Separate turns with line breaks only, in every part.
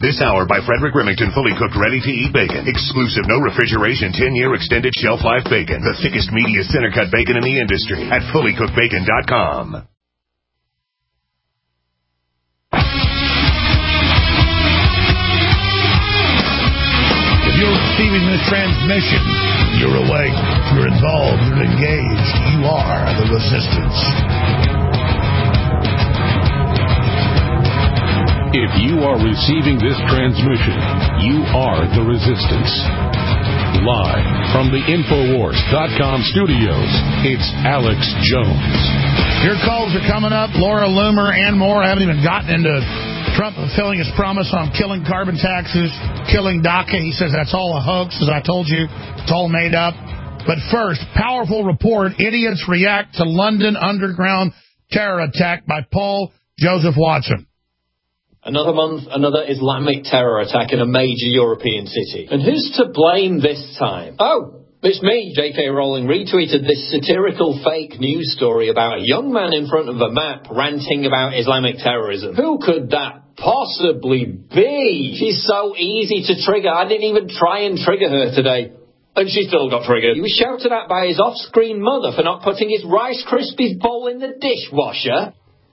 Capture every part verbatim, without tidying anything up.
This hour by Frederick Remington, fully cooked, ready-to-eat bacon. Exclusive, no refrigeration, ten-year extended shelf life bacon. The thickest, meatiest, center-cut bacon in the industry at fully cooked bacon dot com.
If you're receiving this transmission, you're awake, you're involved, you're engaged. You are the resistance.
If you are receiving this transmission, you are the resistance. Live from the Infowars dot com studios, it's Alex Jones.
Your calls are coming up. Laura Loomer and more. I haven't even gotten into Trump fulfilling his promise on killing carbon taxes, killing DACA. He says that's all a hoax, as I told you. It's all made up. But first, powerful report. Idiots react to London Underground terror attack by Paul Joseph Watson.
Another month, another Islamic terror attack in a major European city. And who's to blame this time? Oh, it's me. J K Rowling retweeted this satirical fake news story about a young man in front of a map ranting about Islamic terrorism. Who could that possibly be? She's so easy to trigger. I didn't even try and trigger her today. And she still got triggered. He was shouted at by his off-screen mother for not putting his Rice Krispies bowl in the dishwasher.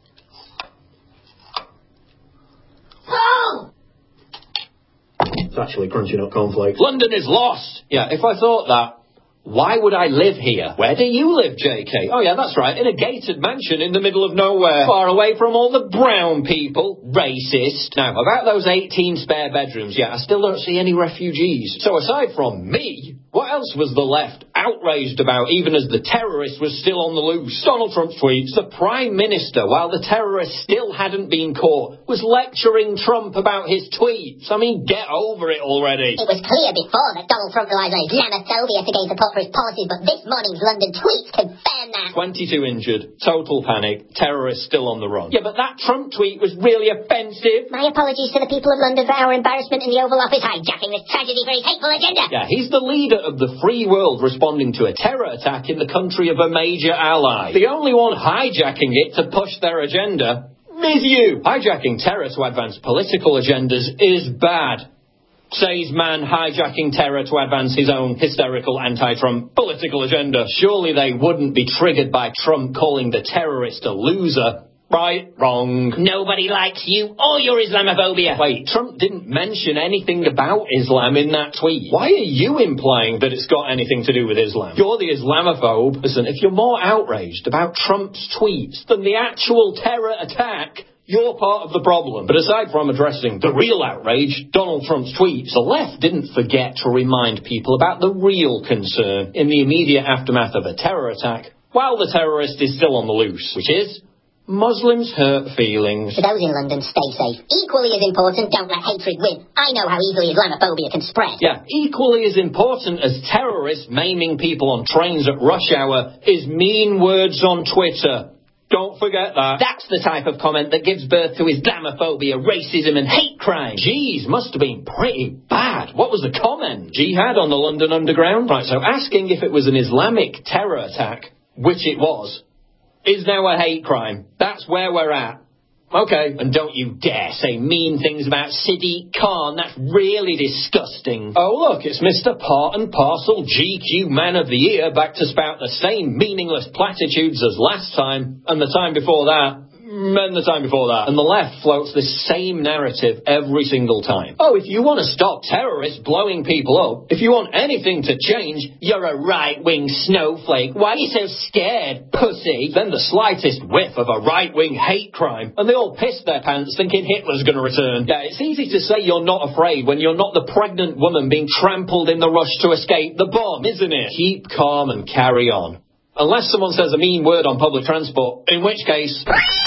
It's actually crunching up cornflakes. London is lost! Yeah, if I thought that, why would I live here? Where do you live, J K? Oh, yeah, that's right, in a gated mansion in the middle of nowhere. Far away from all the brown people. Racist. Now, about those eighteen spare bedrooms, yeah, I still don't see any refugees. So aside from me, what else was the left outraged about, even as the terrorist was still on the loose? Donald Trump's tweets. The Prime Minister, while the terrorist still hadn't been caught, was lecturing Trump about his tweets. I mean, get over it already.
It was clear before that Donald Trump relies on Islamophobia to gain support for his policies, but this morning's London tweets confirm that.
twenty-two injured, total panic, terrorist still on the run. Yeah, but that Trump tweet was really offensive.
My apologies to the people of London for our embarrassment in the Oval Office hijacking this tragedy for his hateful agenda.
Yeah, he's the leader of the free world responding to a terror attack in the country of a major ally. The only one hijacking it to push their agenda is you. Hijacking terror to advance political agendas is bad. Says man hijacking terror to advance his own hysterical anti-Trump political agenda. Surely they wouldn't be triggered by Trump calling the terrorist a loser. Right, wrong.
Nobody likes you or your Islamophobia.
Wait, Trump didn't mention anything about Islam in that tweet. Why are you implying that it's got anything to do with Islam? You're the Islamophobe. Listen, if you're more outraged about Trump's tweets than the actual terror attack, you're part of the problem. But aside from addressing the real outrage, Donald Trump's tweets, the left didn't forget to remind people about the real concern in the immediate aftermath of a terror attack, while the terrorist is still on the loose, which is Muslims' hurt feelings.
For those in London, stay safe. Equally as important, don't let hatred win. I know how easily Islamophobia can spread.
Yeah, equally as important as terrorists maiming people on trains at rush hour is mean words on Twitter. Don't forget that.
That's the type of comment that gives birth to Islamophobia, racism and hate crime.
Jeez, must have been pretty bad. What was the comment? Jihad on the London Underground? Right, so asking if it was an Islamic terror attack, which it was, is now a hate crime. That's where we're at. Okay, and don't you dare say mean things about Sadiq Khan. That's really disgusting. Oh, look, it's Mister Part and Parcel G Q Man of the Year back to spout the same meaningless platitudes as last time, and the time before that, and the time before that. And the left floats the same narrative every single time. Oh, if you want to stop terrorists blowing people up, if you want anything to change, you're a right-wing snowflake. Why are you so scared, pussy? Then the slightest whiff of a right-wing hate crime, and they all piss their pants thinking Hitler's going to return. Yeah, it's easy to say you're not afraid when you're not the pregnant woman being trampled in the rush to escape the bomb, isn't it? Keep calm and carry on. Unless someone says a mean word on public transport, in which case...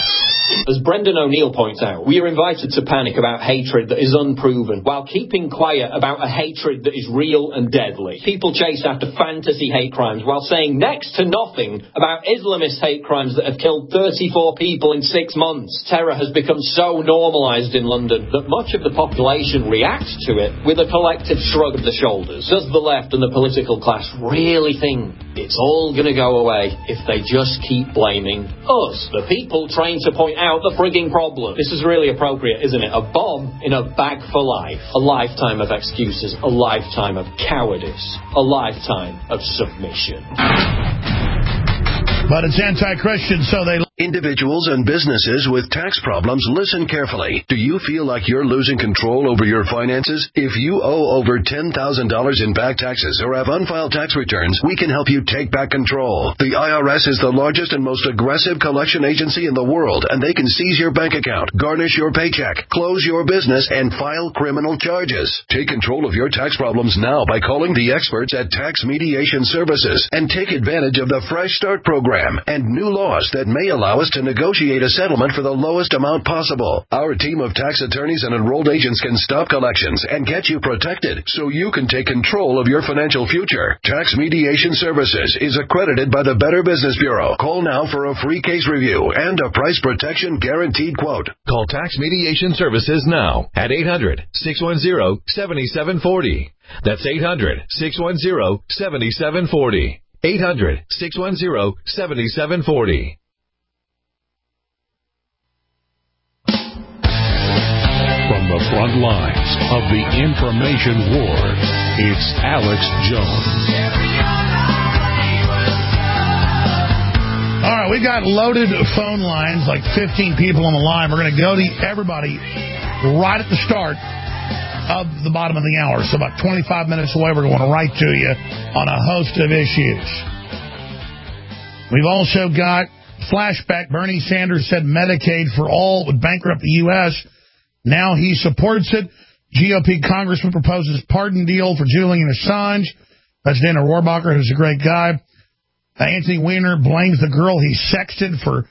As Brendan O'Neill points out, we are invited to panic about hatred that is unproven, while keeping quiet about a hatred that is real and deadly. People chase after fantasy hate crimes while saying next to nothing about Islamist hate crimes that have killed thirty-four people in six months. Terror has become so normalised in London that much of the population reacts to it with a collective shrug of the shoulders. Does the left and the political class really think It's all going to go away if they just keep blaming us, the people trying to point out the frigging problem. This is really appropriate, isn't it? A bomb in a bag for life. A lifetime of excuses. A lifetime of cowardice. A lifetime of submission.
But it's anti-Christian, so they...
Individuals and businesses with tax problems, listen carefully. Do you feel like you're losing control over your finances? If you owe over ten thousand dollars in back taxes or have unfiled tax returns, we can help you take back control. The I R S is the largest and most aggressive collection agency in the world, and they can seize your bank account, garnish your paycheck, close your business, and file criminal charges. Take control of your tax problems now by calling the experts at Tax Mediation Services and take advantage of the Fresh Start program and new laws that may allow us to negotiate a settlement for the lowest amount possible. Our team of tax attorneys and enrolled agents can stop collections and get you protected so you can take control of your financial future. Tax Mediation Services is accredited by the Better Business Bureau. Call now for a free case review and a price protection guaranteed quote.
Call Tax Mediation Services now at eight hundred, six one zero, seven seven four zero. That's eight hundred, six one zero, seven seven four zero. eight hundred, six one zero, seven seven four zero.
From the front lines of the information war, it's Alex Jones.
All right, we got loaded phone lines, like fifteen people on the line. We're going to go to everybody right at the start of the bottom of the hour. So about twenty-five minutes away, we're going right to you on a host of issues. We've also got flashback. Bernie Sanders said Medicaid for all would bankrupt the U S Now he supports it. G O P congressman proposes pardon deal for Julian Assange. That's Dana Rohrabacher, who's a great guy. Uh, Anthony Weiner blames the girl he sexted for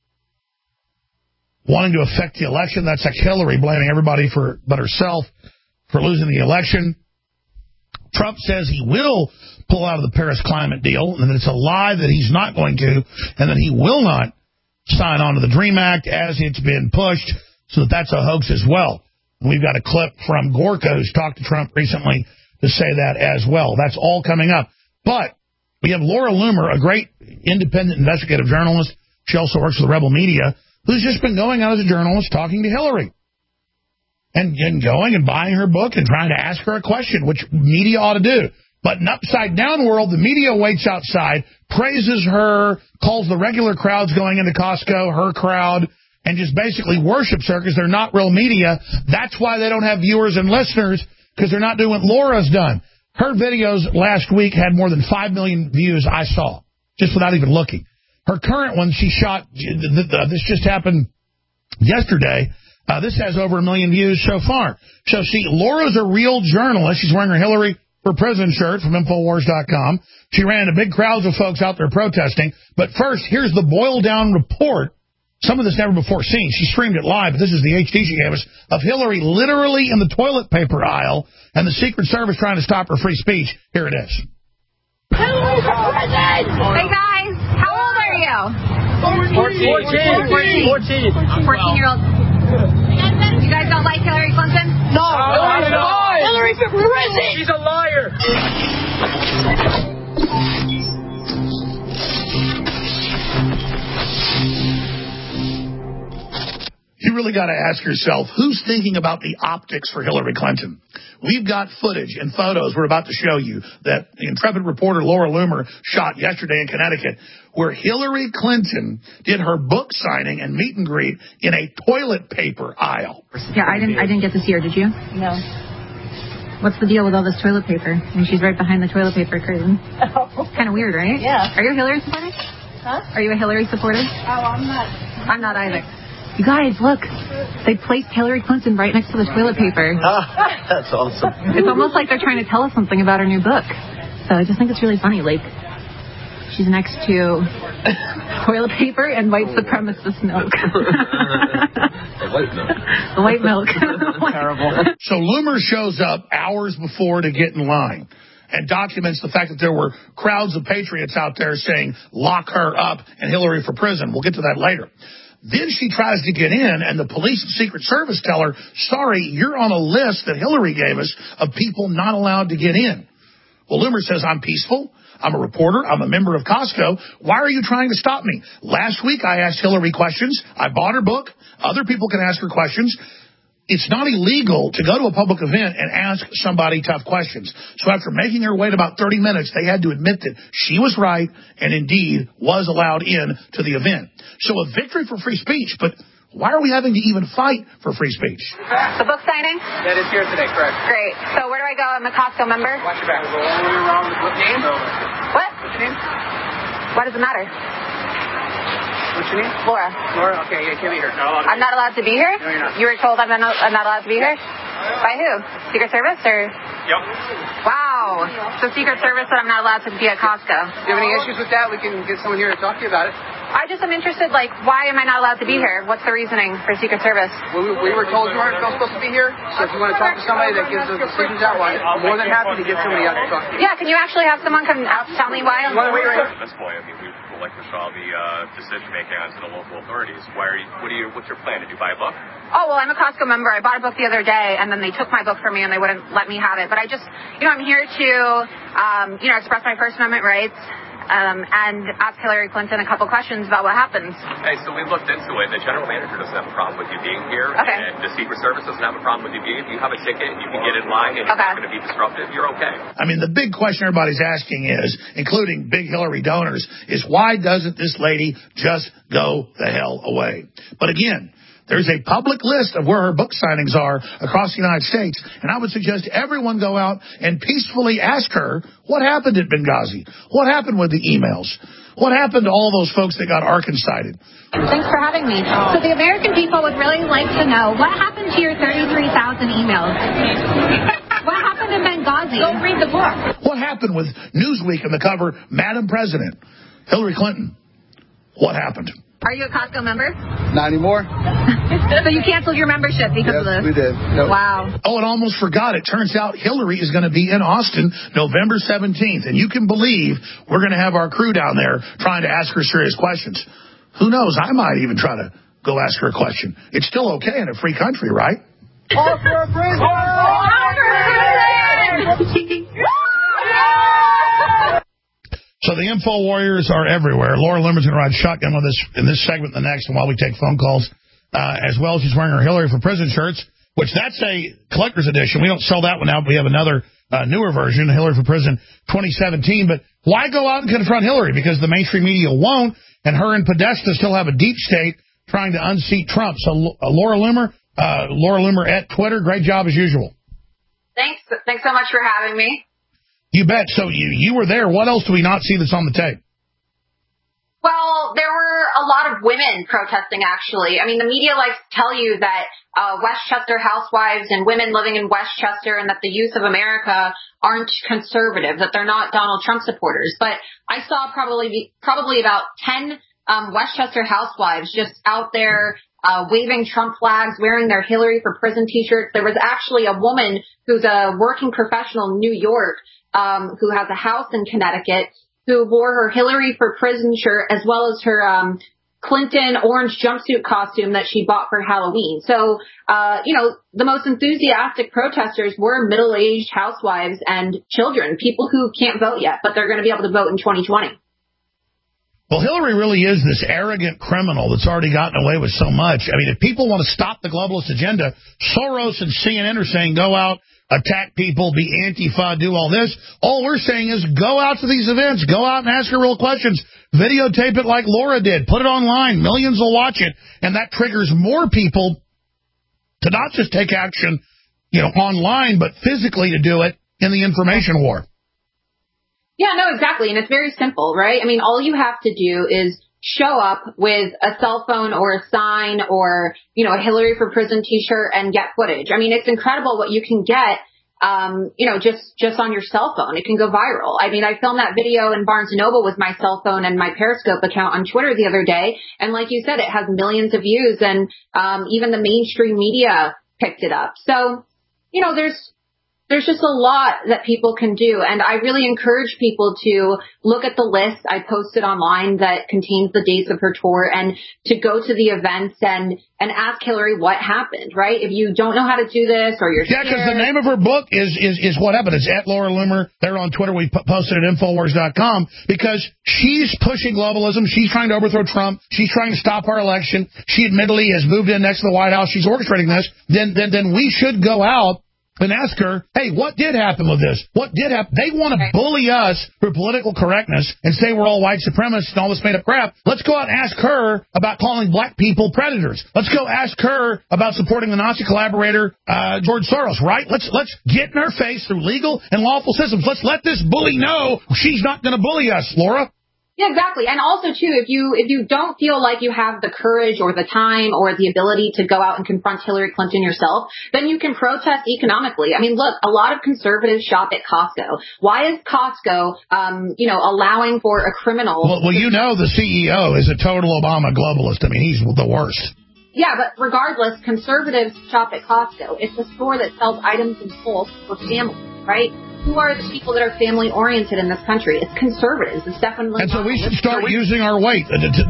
wanting to affect the election. That's like Hillary blaming everybody for but herself for losing the election. Trump says he will pull out of the Paris climate deal, and that it's a lie that he's not going to, and that he will not sign on to the DREAM Act as it's been pushed. So that that's a hoax as well. And we've got a clip from Gorka, who's talked to Trump recently, to say that as well. That's all coming up. But we have Laura Loomer, a great independent investigative journalist. She also works for the Rebel Media, who's just been going out as a journalist talking to Hillary. And, and going and buying her book and trying to ask her a question, which media ought to do. But in upside-down world, the media waits outside, praises her, calls the regular crowds going into Costco her crowd, and just basically worships her because they're not real media. That's why they don't have viewers and listeners, because they're not doing what Laura's done. Her videos last week had more than five million views I saw, just without even looking. Her current one, she shot, this just happened yesterday. Uh, this has over a million views so far. So, see, Laura's a real journalist. She's wearing her Hillary for President shirt from Infowars dot com. She ran into big crowds of folks out there protesting. But first, here's the boiled-down report. Some of this never before seen. She streamed it live, but this is the H D she gave us, of Hillary literally in the toilet paper aisle and the Secret Service trying to stop her free speech. Here it is.
Hillary for president! Hey, guys, how old are you? fourteen. fourteen. fourteen. fourteen-year-old. You guys don't like Hillary Clinton?
No. Hillary's a liar.
Hillary for president!
She's a liar.
You really got to ask yourself, who's thinking about the optics for Hillary Clinton? We've got footage and photos we're about to show you that the intrepid reporter Laura Loomer shot yesterday in Connecticut, where Hillary Clinton did her book signing and meet and greet in a toilet paper aisle.
Yeah, I didn't I didn't get to see her, did you? No. What's the deal with all this toilet paper? I mean, she's right behind the toilet paper curtain. Oh. Kind of weird, right?
Yeah.
Are you a Hillary supporter?
Huh?
Are you a Hillary supporter?
Oh, I'm not.
I'm not either. You guys, look. They placed Hillary Clinton right next to the toilet paper.
That's awesome.
It's almost like they're trying to tell us something about her new book. So I just think it's really funny. Like, she's next to toilet paper and white supremacist milk.
The white milk.
The white milk.
Terrible. So Loomer shows up hours before to get in line and documents the fact that there were crowds of patriots out there saying, lock her up and Hillary for prison. We'll get to that later. Then she tries to get in, and the police and Secret Service tell her, sorry, you're on a list that Hillary gave us of people not allowed to get in. Well, Loomer says, I'm peaceful. I'm a reporter. I'm a member of Costco. Why are you trying to stop me? Last week, I asked Hillary questions. I bought her book. Other people can ask her questions. It's not illegal to go to a public event and ask somebody tough questions. So after making her wait about thirty minutes, they had to admit that she was right and indeed was allowed in to the event. So a victory for free speech, but why are we having to even fight for free speech?
The book signing?
That is here today, correct.
Great. So where do I go? I'm a Costco member.
Watch your back. What name?
What?
What's your name?
Why does it matter?
What's your name?
Laura.
Laura, okay, you can't be here. No,
I'm not allowed to be here?
No, you're not.
You were told I'm not, I'm not allowed to be here? By who? Secret Service or?
Yep.
Wow. So Secret Service said I'm not allowed to be at Costco.
Do you have any issues with that? We can get someone here to talk to you about it.
I just am interested, like, why am I not allowed to be here? What's the reasoning for Secret Service?
Well, we, we were told you weren't supposed to be here, so if you want to talk to somebody that gives those decisions out, I'm more than happy to get somebody out to talk to you.
Yeah, can you actually have someone come tell me why?
Well, wait, wait, wait.
At this point, I mean, we would like to draw the uh, decision making onto the local authorities. Why are you? What are you? What's your plan? Did you buy a book?
Oh, well, I'm a Costco member. I bought a book the other day, and then they took my book from me, and they wouldn't let me have it. But I just, you know, I'm here to, um, you know, express my First Amendment rights. Um, and ask Hillary Clinton a couple questions about what happens.
Hey, so we looked into it. The general manager doesn't have a problem with you being here.
Okay.
And the Secret Service doesn't have a problem with you being here. If you have a ticket, you can get in line, and you're
okay.
not going to be disruptive. You're okay.
I mean, the big question everybody's asking is, including big Hillary donors, is why doesn't this lady just go the hell away? But again, there's a public list of where her book signings are across the United States, and I would suggest everyone go out and peacefully ask her what happened at Benghazi, what happened with the emails, what happened to all those folks that got Arkancided.
Thanks for having me. So the American people would really like to know, what happened to your thirty-three thousand emails? What happened in Benghazi? Go read the book.
What happened with Newsweek on the cover, Madam President, Hillary Clinton? What happened?
Are you a Costco member?
Not anymore.
So you canceled your membership because
yes,
of this?
we did. Nope.
Wow.
Oh, and almost forgot. It turns out Hillary is going to be in Austin November seventeenth. And you can believe we're going to have our crew down there trying to ask her serious questions. Who knows? I might even try to go ask her a question. It's still okay in a free country, right?
All for prison! All for prison!
So the info warriors are everywhere. Laura Loomer's going to ride shotgun with us in this segment and the next, and while we take phone calls, uh, as well, she's wearing her Hillary for Prison shirts, which that's a collector's edition. We don't sell that one out. We have another uh, newer version, Hillary for Prison twenty seventeen. But why go out and confront Hillary? Because the mainstream media won't, and her and Podesta still have a deep state trying to unseat Trump. So uh, Laura Loomer, uh, Laura Loomer at Twitter, great job as usual.
Thanks. Thanks so much for having me.
You bet. So you you were there. What else do we not see that's on the tape?
Well, there were a lot of women protesting, actually. I mean, the media likes to tell you that uh, Westchester housewives and women living in Westchester and that the youth of America aren't conservative, that they're not Donald Trump supporters. But I saw probably probably about ten um, Westchester housewives just out there uh, waving Trump flags, wearing their Hillary for Prison T-shirts. There was actually a woman who's a working professional in New York um, who has a house in Connecticut, who wore her Hillary for Prison shirt as well as her um, Clinton orange jumpsuit costume that she bought for Halloween. So, uh, you know, the most enthusiastic protesters were middle-aged housewives and children, people who can't vote yet, but they're going to be able to vote in twenty twenty.
Well, Hillary really is this arrogant criminal that's already gotten away with so much. I mean, if people want to stop the globalist agenda, Soros and C N N are saying go out, attack people, be Antifa, do all this. All we're saying is go out to these events, go out and ask her real questions, videotape it like Laura did, put it online, millions will watch it, and that triggers more people to not just take action, you know, online, but physically to do it in the information war.
Yeah, no, exactly. And it's very simple, right? I mean, all you have to do is show up with a cell phone or a sign or, you know, a Hillary for Prison T-shirt and get footage. I mean, it's incredible what you can get, um, you know, just, just on your cell phone. It can go viral. I mean, I filmed that video in Barnes and Noble with my cell phone and my Periscope account on Twitter the other day. And like you said, it has millions of views, and um, even the mainstream media picked it up. So, you know, there's There's just a lot that people can do, and I really encourage people to look at the list I posted online that contains the dates of her tour, and to go to the events and and ask Hillary what happened, right? If you don't know how to do this, or you're
yeah, because the name of her book is is is what happened. It's at Laura Loomer. They're on Twitter. We posted at Infowars dot com because she's pushing globalism. She's trying to overthrow Trump. She's trying to stop our election. She admittedly has moved in next to the White House. She's orchestrating this. Then then then we should go out and ask her, hey, what did happen with this? What did happen? They want to bully us for political correctness and say we're all white supremacists and all this made-up crap. Let's go out and ask her about calling black people predators. Let's go ask her about supporting the Nazi collaborator, uh, George Soros, right? Let's let's get in her face through legal and lawful systems. Let's let this bully know she's not going to bully us, Laura.
Yeah, exactly. And also, too, if you if you don't feel like you have the courage or the time or the ability to go out and confront Hillary Clinton yourself, then you can protest economically. I mean, look, a lot of conservatives shop at Costco. Why is Costco, um, you know, allowing for a criminal?
Well, well, you know the C E O is a total Obama globalist. I mean, he's the worst.
Yeah, but regardless, conservatives shop at Costco. It's a store that sells items in bulk for families, right? Who are the people that are family-oriented in this country? It's conservatives. It's definitely
And so we should start using our weight.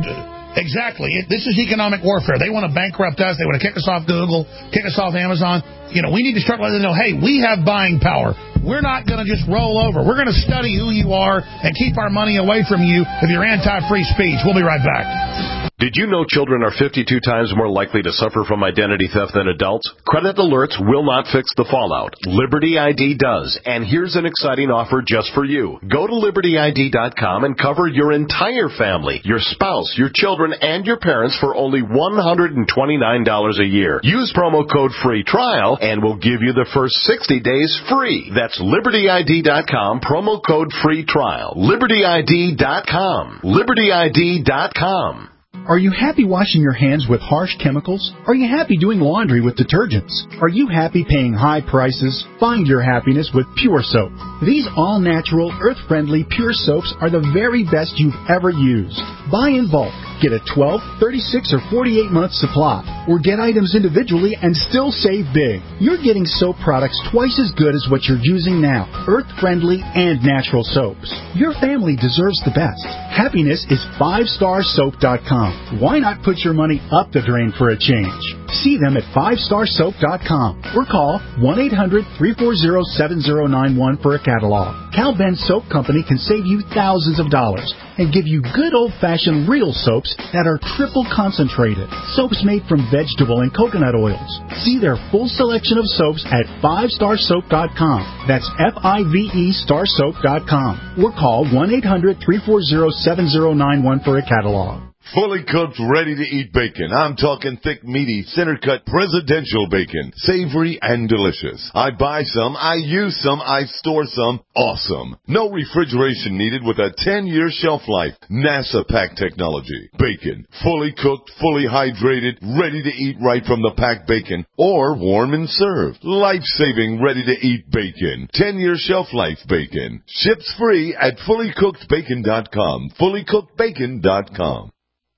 Exactly. This is economic warfare. They want to bankrupt us. They want to kick us off Google, kick us off Amazon. You know, we need to start letting them know, hey, we have buying power. We're not going to just roll over. We're going to study who you are and keep our money away from you if you're anti-free speech. We'll be right back.
Did you know children are fifty-two times more likely to suffer from identity theft than adults? Credit alerts will not fix the fallout. Liberty I D does. And here's an exciting offer just for you. Go to Liberty I D dot com and cover your entire family, your spouse, your children, and your parents for only one hundred twenty-nine dollars a year. Use promo code FREE TRIAL and we'll give you the first sixty days free. That's Liberty I D dot com, promo code FREE TRIAL. Liberty I D dot com. Liberty I D dot com.
Are you happy washing your hands with harsh chemicals? Are you happy doing laundry with detergents? Are you happy paying high prices? Find your happiness with Pure Soap. These all-natural, earth-friendly Pure Soaps are the very best you've ever used. Buy in bulk. Get a twelve, thirty-six, or forty-eight month supply. Or get items individually and still save big. You're getting soap products twice as good as what you're using now. Earth-friendly and natural soaps. Your family deserves the best. Happiness is five star soap dot com. Why not put your money up the drain for a change? See them at five star soap dot com or call one eight hundred, three four zero, seven zero nine one for a catalog. Cal Ben Soap Company can save you thousands of dollars and give you good old-fashioned real soaps that are triple concentrated. Soaps made from vegetable and coconut oils. See their full selection of soaps at five star soap dot com. That's F I V E star soap dot com. Or call one eight hundred, three four zero, seven zero nine one for a catalog.
Fully cooked, ready-to-eat bacon. I'm talking thick, meaty, center-cut presidential bacon. Savory and delicious. I buy some, I use some, I store some. Awesome. No refrigeration needed with a ten-year shelf life. NASA pack technology. Bacon. Fully cooked, fully hydrated, ready to eat right from the packed bacon. Or warm and served. Life-saving, ready-to-eat bacon. ten-year shelf life bacon. Ships free at fully cooked bacon dot com. fully cooked bacon dot com.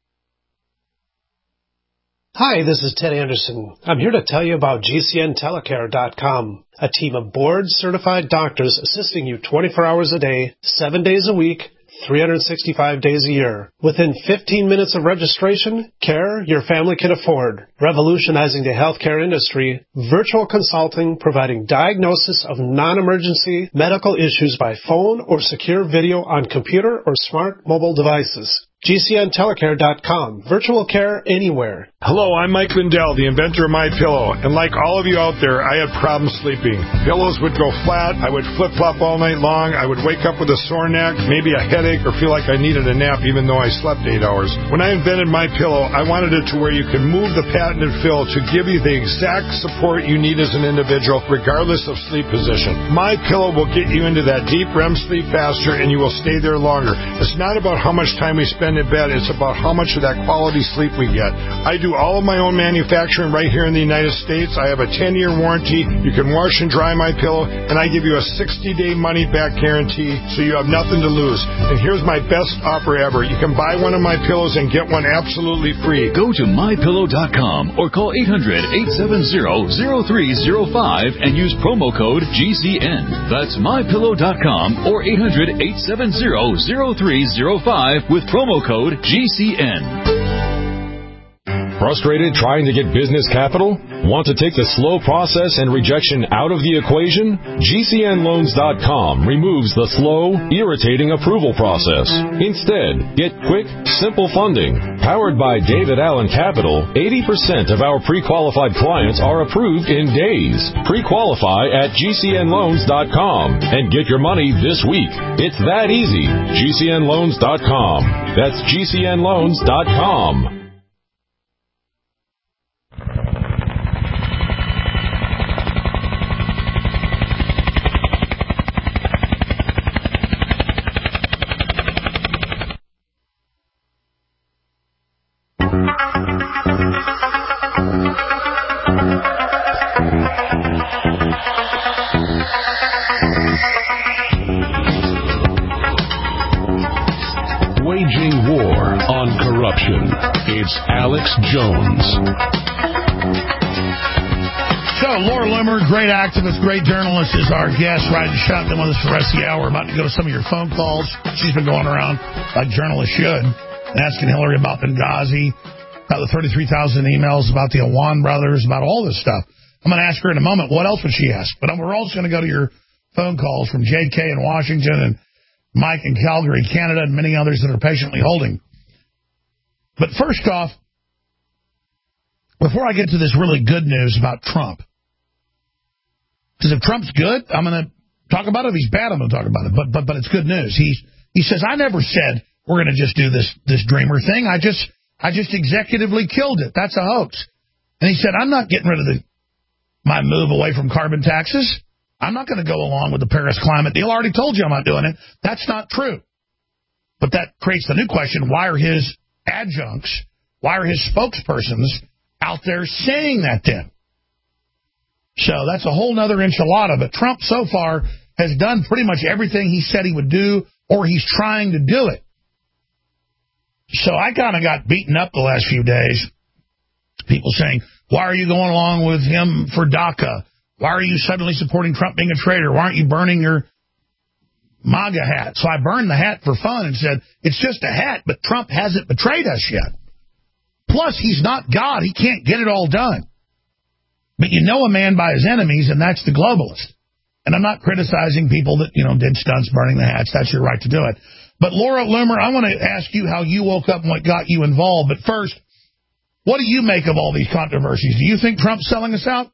Hi, this is Ted Anderson. I'm here to tell you about G C N telecare dot com, a team of board-certified doctors assisting you twenty-four hours a day, seven days a week, three hundred sixty-five days a year. Within fifteen minutes of registration, care your family can afford. Revolutionizing the healthcare industry, virtual consulting providing diagnosis of non-emergency medical issues by phone or secure video on computer or smart mobile devices. G C N telecare dot com. Virtual care anywhere.
Hello, I'm Mike Lindell, the inventor of MyPillow. And like all of you out there, I had problems sleeping. Pillows would go flat. I would flip-flop all night long. I would wake up with a sore neck, maybe a headache, or feel like I needed a nap even though I slept eight hours. When I invented MyPillow, I wanted it to where you can move the patented fill to give you the exact support you need as an individual, regardless of sleep position. MyPillow will get you into that deep R E M sleep faster, and you will stay there longer. It's not about how much time we spend in bed. It's about how much of that quality sleep we get. I do do all of my own manufacturing right here in the United States. I have a ten-year warranty. You can wash and dry my pillow, and I give you a sixty-day money-back guarantee, so you have nothing to lose. And here's my best offer ever. You can buy one of my pillows and get one absolutely free.
Go to my pillow dot com or call eight hundred, eight seven zero, zero three zero five and use promo code G C N. That's my pillow dot com or eight hundred, eight seven zero, zero three zero five with promo code G C N.
Frustrated trying to get business capital? Want to take the slow process and rejection out of the equation? G C N loans dot com removes the slow, irritating approval process. Instead, get quick, simple funding. Powered by David Allen Capital, eighty percent of our pre-qualified clients are approved in days. Pre-qualify at G C N loans dot com and get your money this week. It's that easy. G C N loans dot com. That's G C N loans dot com.
Waging war on corruption. It's Alex Jones.
So, Laura Loomer, great activist, great journalist, is our guest, riding shotgun with us for the rest of the hour. We're about to go to some of your phone calls. She's been going around, like journalists should, and asking Hillary about Benghazi, about the thirty-three thousand emails, about the Awan brothers, about all this stuff. I'm going to ask her in a moment, what else would she ask? But we're also going to go to your phone calls from J K in Washington and Mike in Calgary, Canada, and many others that are patiently holding. But first off, before I get to this really good news about Trump, because if Trump's good, I'm going to talk about it. If he's bad, I'm going to talk about it. But but but it's good news. He he says, I never said we're going to just do this this Dreamer thing. I just I just executively killed it. That's a hoax. And he said, I'm not getting rid of the my move away from carbon taxes. I'm not going to go along with the Paris climate deal. I already told you I'm not doing it. That's not true. But that creates the new question, why are his adjuncts, why are his spokespersons out there saying that then? So that's a whole nother enchilada. But Trump so far has done pretty much everything he said he would do, or he's trying to do it. So I kind of got beaten up the last few days. People saying, why are you going along with him for DACA? Why are you suddenly supporting Trump being a traitor? Why aren't you burning your MAGA hat? So I burned the hat for fun and said, it's just a hat, but Trump hasn't betrayed us yet. Plus, he's not God. He can't get it all done. But you know a man by his enemies, and that's the globalist. And I'm not criticizing people that, you know, did stunts burning the hats. That's your right to do it. But Laura Loomer, I want to ask you how you woke up and what got you involved. But first, what do you make of all these controversies? Do you think Trump's selling us out?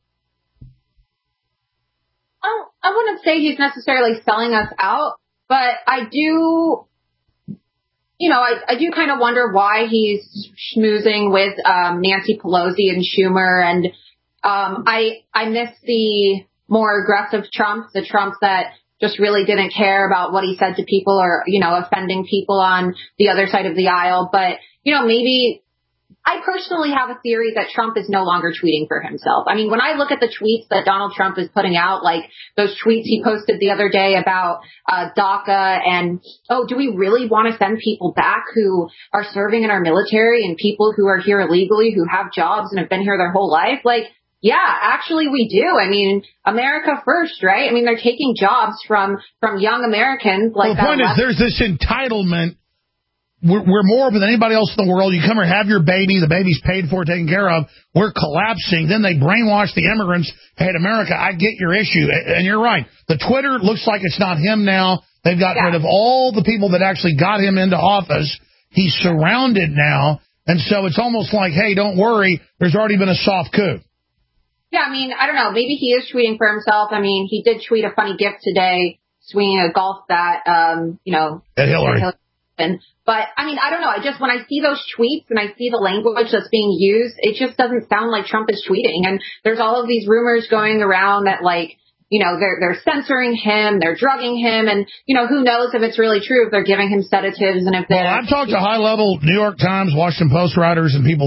I wouldn't say he's necessarily selling us out, but I do, you know, I, I do kind of wonder why he's schmoozing with um, Nancy Pelosi and Schumer. And um, I I miss the more aggressive Trump, the Trump that just really didn't care about what he said to people or, you know, offending people on the other side of the aisle. But, you know, maybe I personally have a theory that Trump is no longer tweeting for himself. I mean, when I look at the tweets that Donald Trump is putting out, like those tweets he posted the other day about uh, DACA and, oh, do we really want to send people back who are serving in our military and people who are here illegally, who have jobs and have been here their whole life? Like, yeah, actually we do. I mean, America first, right? I mean, they're taking jobs from, from young Americans. Like
well, the point is there's this entitlement. We're, we're more than anybody else in the world. You come here, have your baby. The baby's paid for, taken care of. We're collapsing. Then they brainwash the immigrants. Hey, America, I get your issue. And you're right. The Twitter looks like it's not him now. They've gotten yeah. rid of all the people that actually got him into office. He's surrounded now. And so it's almost like, hey, don't worry. There's already been a soft coup.
Yeah, I mean, I don't know. Maybe he is tweeting for himself. I mean, he did tweet a funny gift today, swinging a golf bat, um, you know.
At Hillary.
At Hillary. But, I mean, I don't know. I just, when I see those tweets and I see the language that's being used, it just doesn't sound like Trump is tweeting. And there's all of these rumors going around that, like, you know, they're, they're censoring him, they're drugging him, and, you know, who knows if it's really true, if they're giving him sedatives and if they're...
Well, I've talked to high-level New York Times, Washington Post writers and people that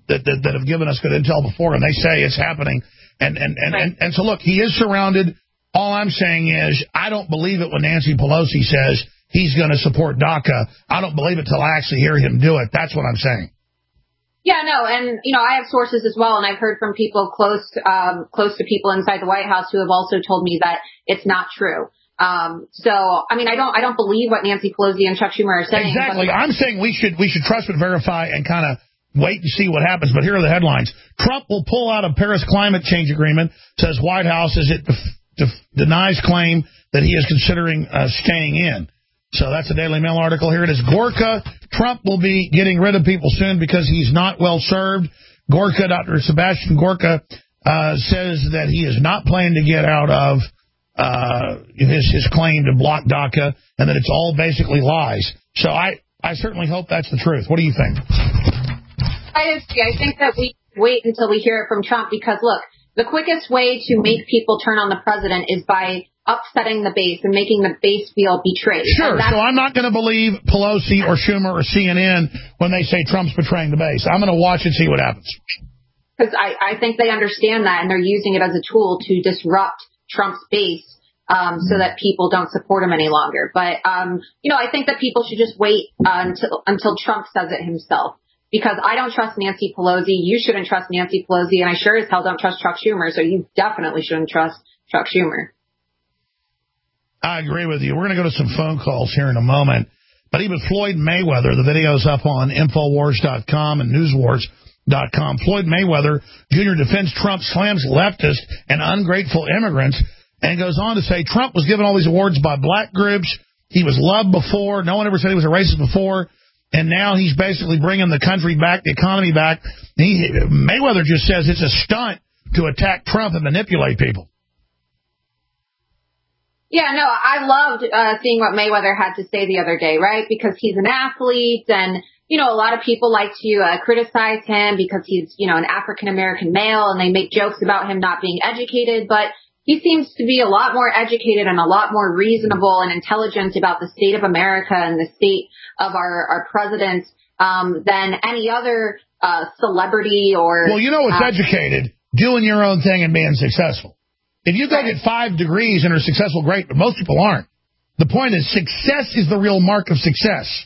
that, that, that have given us good intel before, and they say it's happening. And, and, and, and, and so, look, he is surrounded. All I'm saying is I don't believe it when Nancy Pelosi says he's going to support DACA. I don't believe it till I actually hear him do it. That's what I'm saying.
Yeah, no, and, you know, I have sources as well, and I've heard from people close um, close to people inside the White House who have also told me that it's not true. Um, so, I mean, I don't I don't believe what Nancy Pelosi and Chuck Schumer are saying.
Exactly. But I'm saying we should we should trust but verify and kind of wait and see what happens. But here are the headlines. Trump will pull out of Paris climate change agreement, says White House, as it def- def- denies claim that he is considering uh, staying in. So that's a Daily Mail article. Here it is. Gorka, Trump will be getting rid of people soon because he's not well served. Gorka, Doctor Sebastian Gorka, uh, says that he is not planning to get out of uh, his, his claim to block DACA and that it's all basically lies. So I, I certainly hope that's the truth. What do you think?
I agree. I think that we wait until we hear it from Trump because, look, the quickest way to make people turn on the president is by upsetting the base and making the base feel betrayed.
Sure, so I'm not going to believe Pelosi or Schumer or C N N when they say Trump's betraying the base. I'm going to watch and see what happens.
Because I, I think they understand that, and they're using it as a tool to disrupt Trump's base um, so that people don't support him any longer. But, um, you know, I think that people should just wait uh, until until Trump says it himself. Because I don't trust Nancy Pelosi. You shouldn't trust Nancy Pelosi. And I sure as hell don't trust Chuck Schumer. So you definitely shouldn't trust Chuck Schumer.
I agree with you. We're going to go to some phone calls here in a moment. But even Floyd Mayweather, the video's up on Infowars dot com and Newswars dot com. Floyd Mayweather, Junior defends Trump, slams leftists and ungrateful immigrants, and goes on to say Trump was given all these awards by black groups. He was loved before. No one ever said he was a racist before. And now he's basically bringing the country back, the economy back. He, Mayweather just says it's a stunt to attack Trump and manipulate people.
Yeah, no, I loved uh, seeing what Mayweather had to say the other day, right? Because he's an athlete and, you know, a lot of people like to uh, criticize him because he's, you know, an African-American male and they make jokes about him not being educated. But he seems to be a lot more educated and a lot more reasonable and intelligent about the state of America and the state of our, our president um, than any other uh, celebrity or...
Well, you know what's uh, educated? Doing your own thing and being successful. If you go get five degrees and are successful, great, but most people aren't. The point is success is the real mark of success.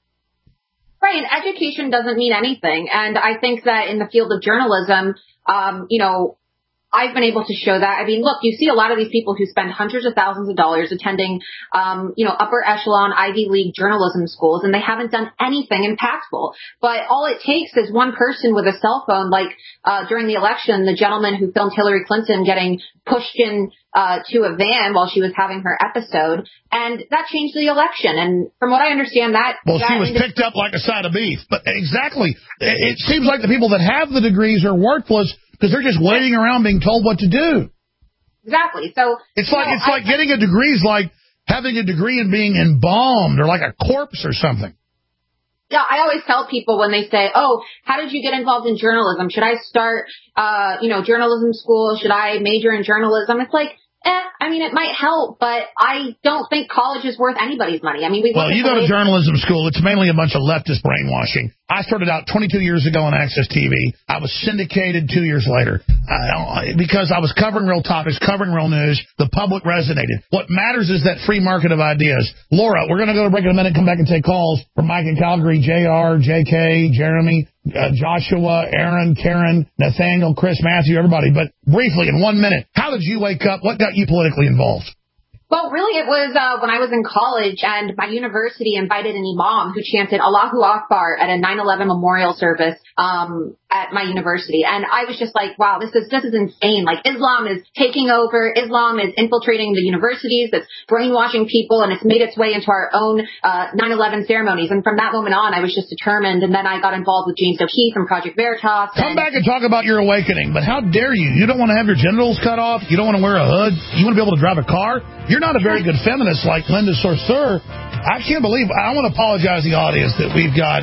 Right, and education doesn't mean anything. And I think that in the field of journalism, um, you know, I've been able to show that. I mean, look, you see a lot of these people who spend hundreds of thousands of dollars attending, um, you know, upper echelon Ivy League journalism schools, and they haven't done anything impactful. But all it takes is one person with a cell phone, like uh, during the election, the gentleman who filmed Hillary Clinton getting pushed in uh, to a van while she was having her episode, and that changed the election. And from what I understand, that...
Well,
that
she was picked up like a side of beef. But exactly. It seems like the people that have the degrees are worthless because they're just waiting around being told what to do.
Exactly. So
it's like
know,
it's I, like getting a degree is like having a degree and being embalmed or like a corpse or something.
Yeah, I always tell people when they say, "Oh, how did you get involved in journalism? Should I start, uh, you know, journalism school? Should I major in journalism?" It's like, eh, I mean, it might help, but I don't think college is worth anybody's money. I mean, we
well, you go to journalism school. It's mainly a bunch of leftist brainwashing. I started out twenty-two years ago on Access T V. I was syndicated two years later uh, because I was covering real topics, covering real news. The public resonated. What matters is that free market of ideas. Laura, we're going to go to break in a minute, come back and take calls from Mike in Calgary, J R, J K, Jeremy, uh, Joshua, Aaron, Karen, Nathaniel, Chris, Matthew, everybody. But briefly, in one minute, how did you wake up? What got you politically involved?
Well, really, it was uh, when I was in college, and my university invited an imam who chanted Allahu Akbar at a nine eleven memorial service um, at my university. And I was just like, wow, this is this is insane. Like, Islam is taking over. Islam is infiltrating the universities. It's brainwashing people, and it's made its way into our own uh, nine eleven ceremonies. And from that moment on, I was just determined. And then I got involved with James O'Keefe and Project Veritas.
Come back and talk about your awakening. But how dare you? You don't want to have your genitals cut off. You don't want to wear a hood. You want to be able to drive a car. You're not a very good feminist like Linda Sarsour. I can't believe, I want to apologize to the audience that we've got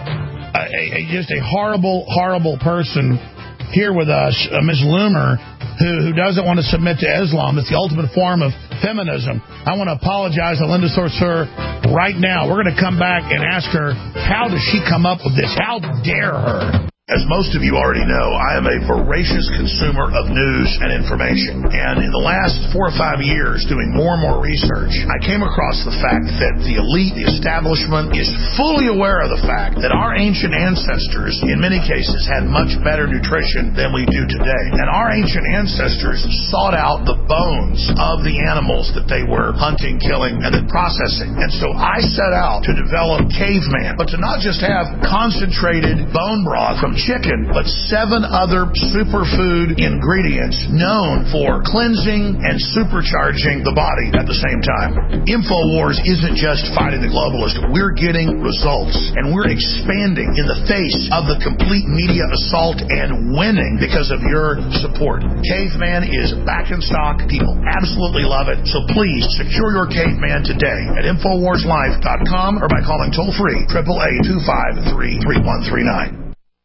a, a, just a horrible, horrible person here with us, uh, Miz Loomer, who, who doesn't want to submit to Islam. It's the ultimate form of feminism. I want to apologize to Linda Sarsour right now. We're going to come back and ask her, how does she come up with this? How dare her? As most of you already know, I am a voracious consumer of news and information. And in the last four or five years, doing more and more research, I came across the fact that the elite, the establishment, is fully aware of the fact that our ancient ancestors, in many cases, had much better nutrition than we do today. And our ancient ancestors sought out the bones of the animals that they were hunting, killing, and then processing. And so I set out to develop Caveman, but to not just have concentrated bone broth from chicken, but seven other superfood ingredients known for cleansing and supercharging the body at the same time. InfoWars isn't just fighting the globalist. We're getting results, and we're expanding in the face of the complete media assault and winning because of your support. Caveman is back in stock. People absolutely love it. So please secure your Caveman today at Infowars Life dot com or by calling toll-free eight eight eight, two five three, three one three nine.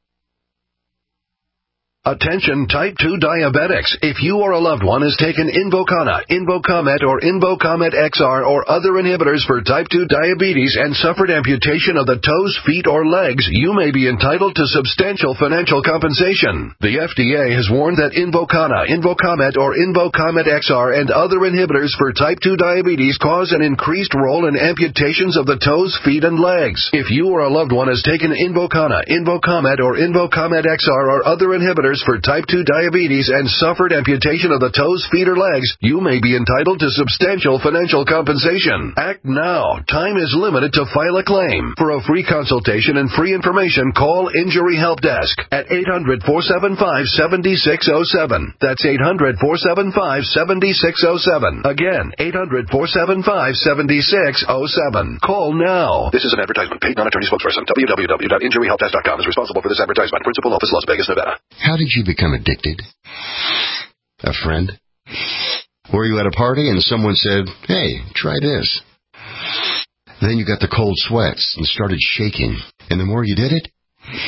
Attention type two diabetics. If you or a loved one has taken Invokana, Invokamet, or Invokamet X R or other inhibitors for type two diabetes and suffered amputation of the toes, feet, or legs, you may be entitled to substantial financial compensation. The F D A has warned that Invokana, Invokamet, or Invokamet X R and other inhibitors for type two diabetes cause an increased role in amputations of the toes, feet, and legs. If you or a loved one has taken Invokana, Invokamet, or Invokamet X R or other inhibitors for type two diabetes and suffered amputation of the toes, feet, or legs, you may be entitled to substantial financial compensation. Act now. Time is limited to file a claim. For a free consultation and free information, call Injury Help Desk at eight hundred, four seven five, seven six zero seven. That's eight hundred, four seven five, seven six zero seven. Again, eight hundred, four seven five, seven six zero seven. Call now. This is an advertisement. Paid non-attorney spokesperson. w w w dot injury help desk dot com is responsible for this advertisement. Principal office, Las Vegas, Nevada.
How did you become addicted? A friend? Were you at a party and someone said, hey, try this? Then you got the cold sweats and started shaking. And the more you did it,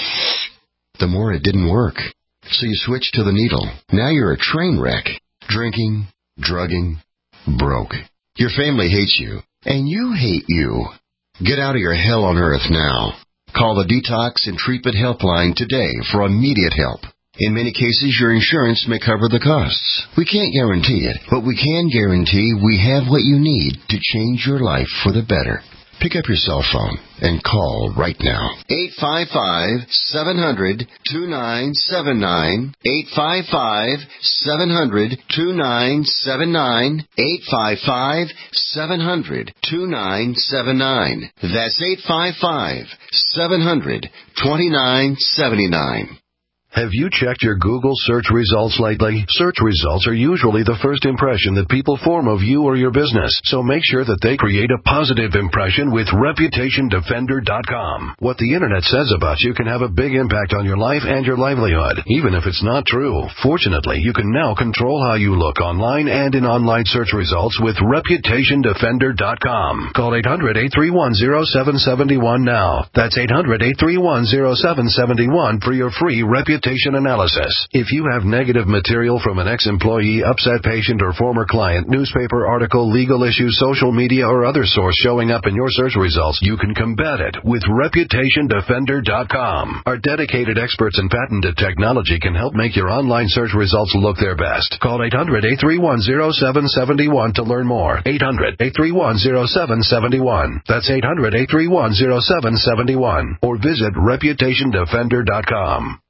the more it didn't work. So you switched to the needle. Now you're a train wreck. Drinking, drugging, broke. Your family hates you. And you hate you. Get out of your hell on earth now. Call the Detox and Treatment Helpline today for immediate help. In many cases, your insurance may cover the costs. We can't guarantee it, but we can guarantee we have what you need to change your life for the better. Pick up your cell phone and call right now. eight five five, seven hundred, two nine seven nine. eight five five, seven hundred, two nine seven nine. eight five five, seven hundred, two nine seven nine. That's eight five five, seven hundred, two nine seven nine.
Have you checked your Google search results lately? Search results are usually the first impression that people form of you or your business, so make sure that they create a positive impression with Reputation Defender dot com. What the Internet says about you can have a big impact on your life and your livelihood, even if it's not true. Fortunately, you can now control how you look online and in online search results with Reputation Defender dot com. Call eight hundred, eight three one, zero seven seven one now. That's eight hundred, eight three one, zero seven seven one for your free Reputation analysis. If you have negative material from an ex-employee, upset patient, or former client, newspaper article, legal issue, social media, or other source showing up in your search results, you can combat it with Reputation Defender dot com. Our dedicated experts in patented technology can help make your online search results look their best. Call eight hundred, eight three one, zero seven seven one to learn more. eight hundred, eight three one, zero seven seven one. That's eight hundred, eight three one, zero seven seven one. Or visit Reputation Defender dot com.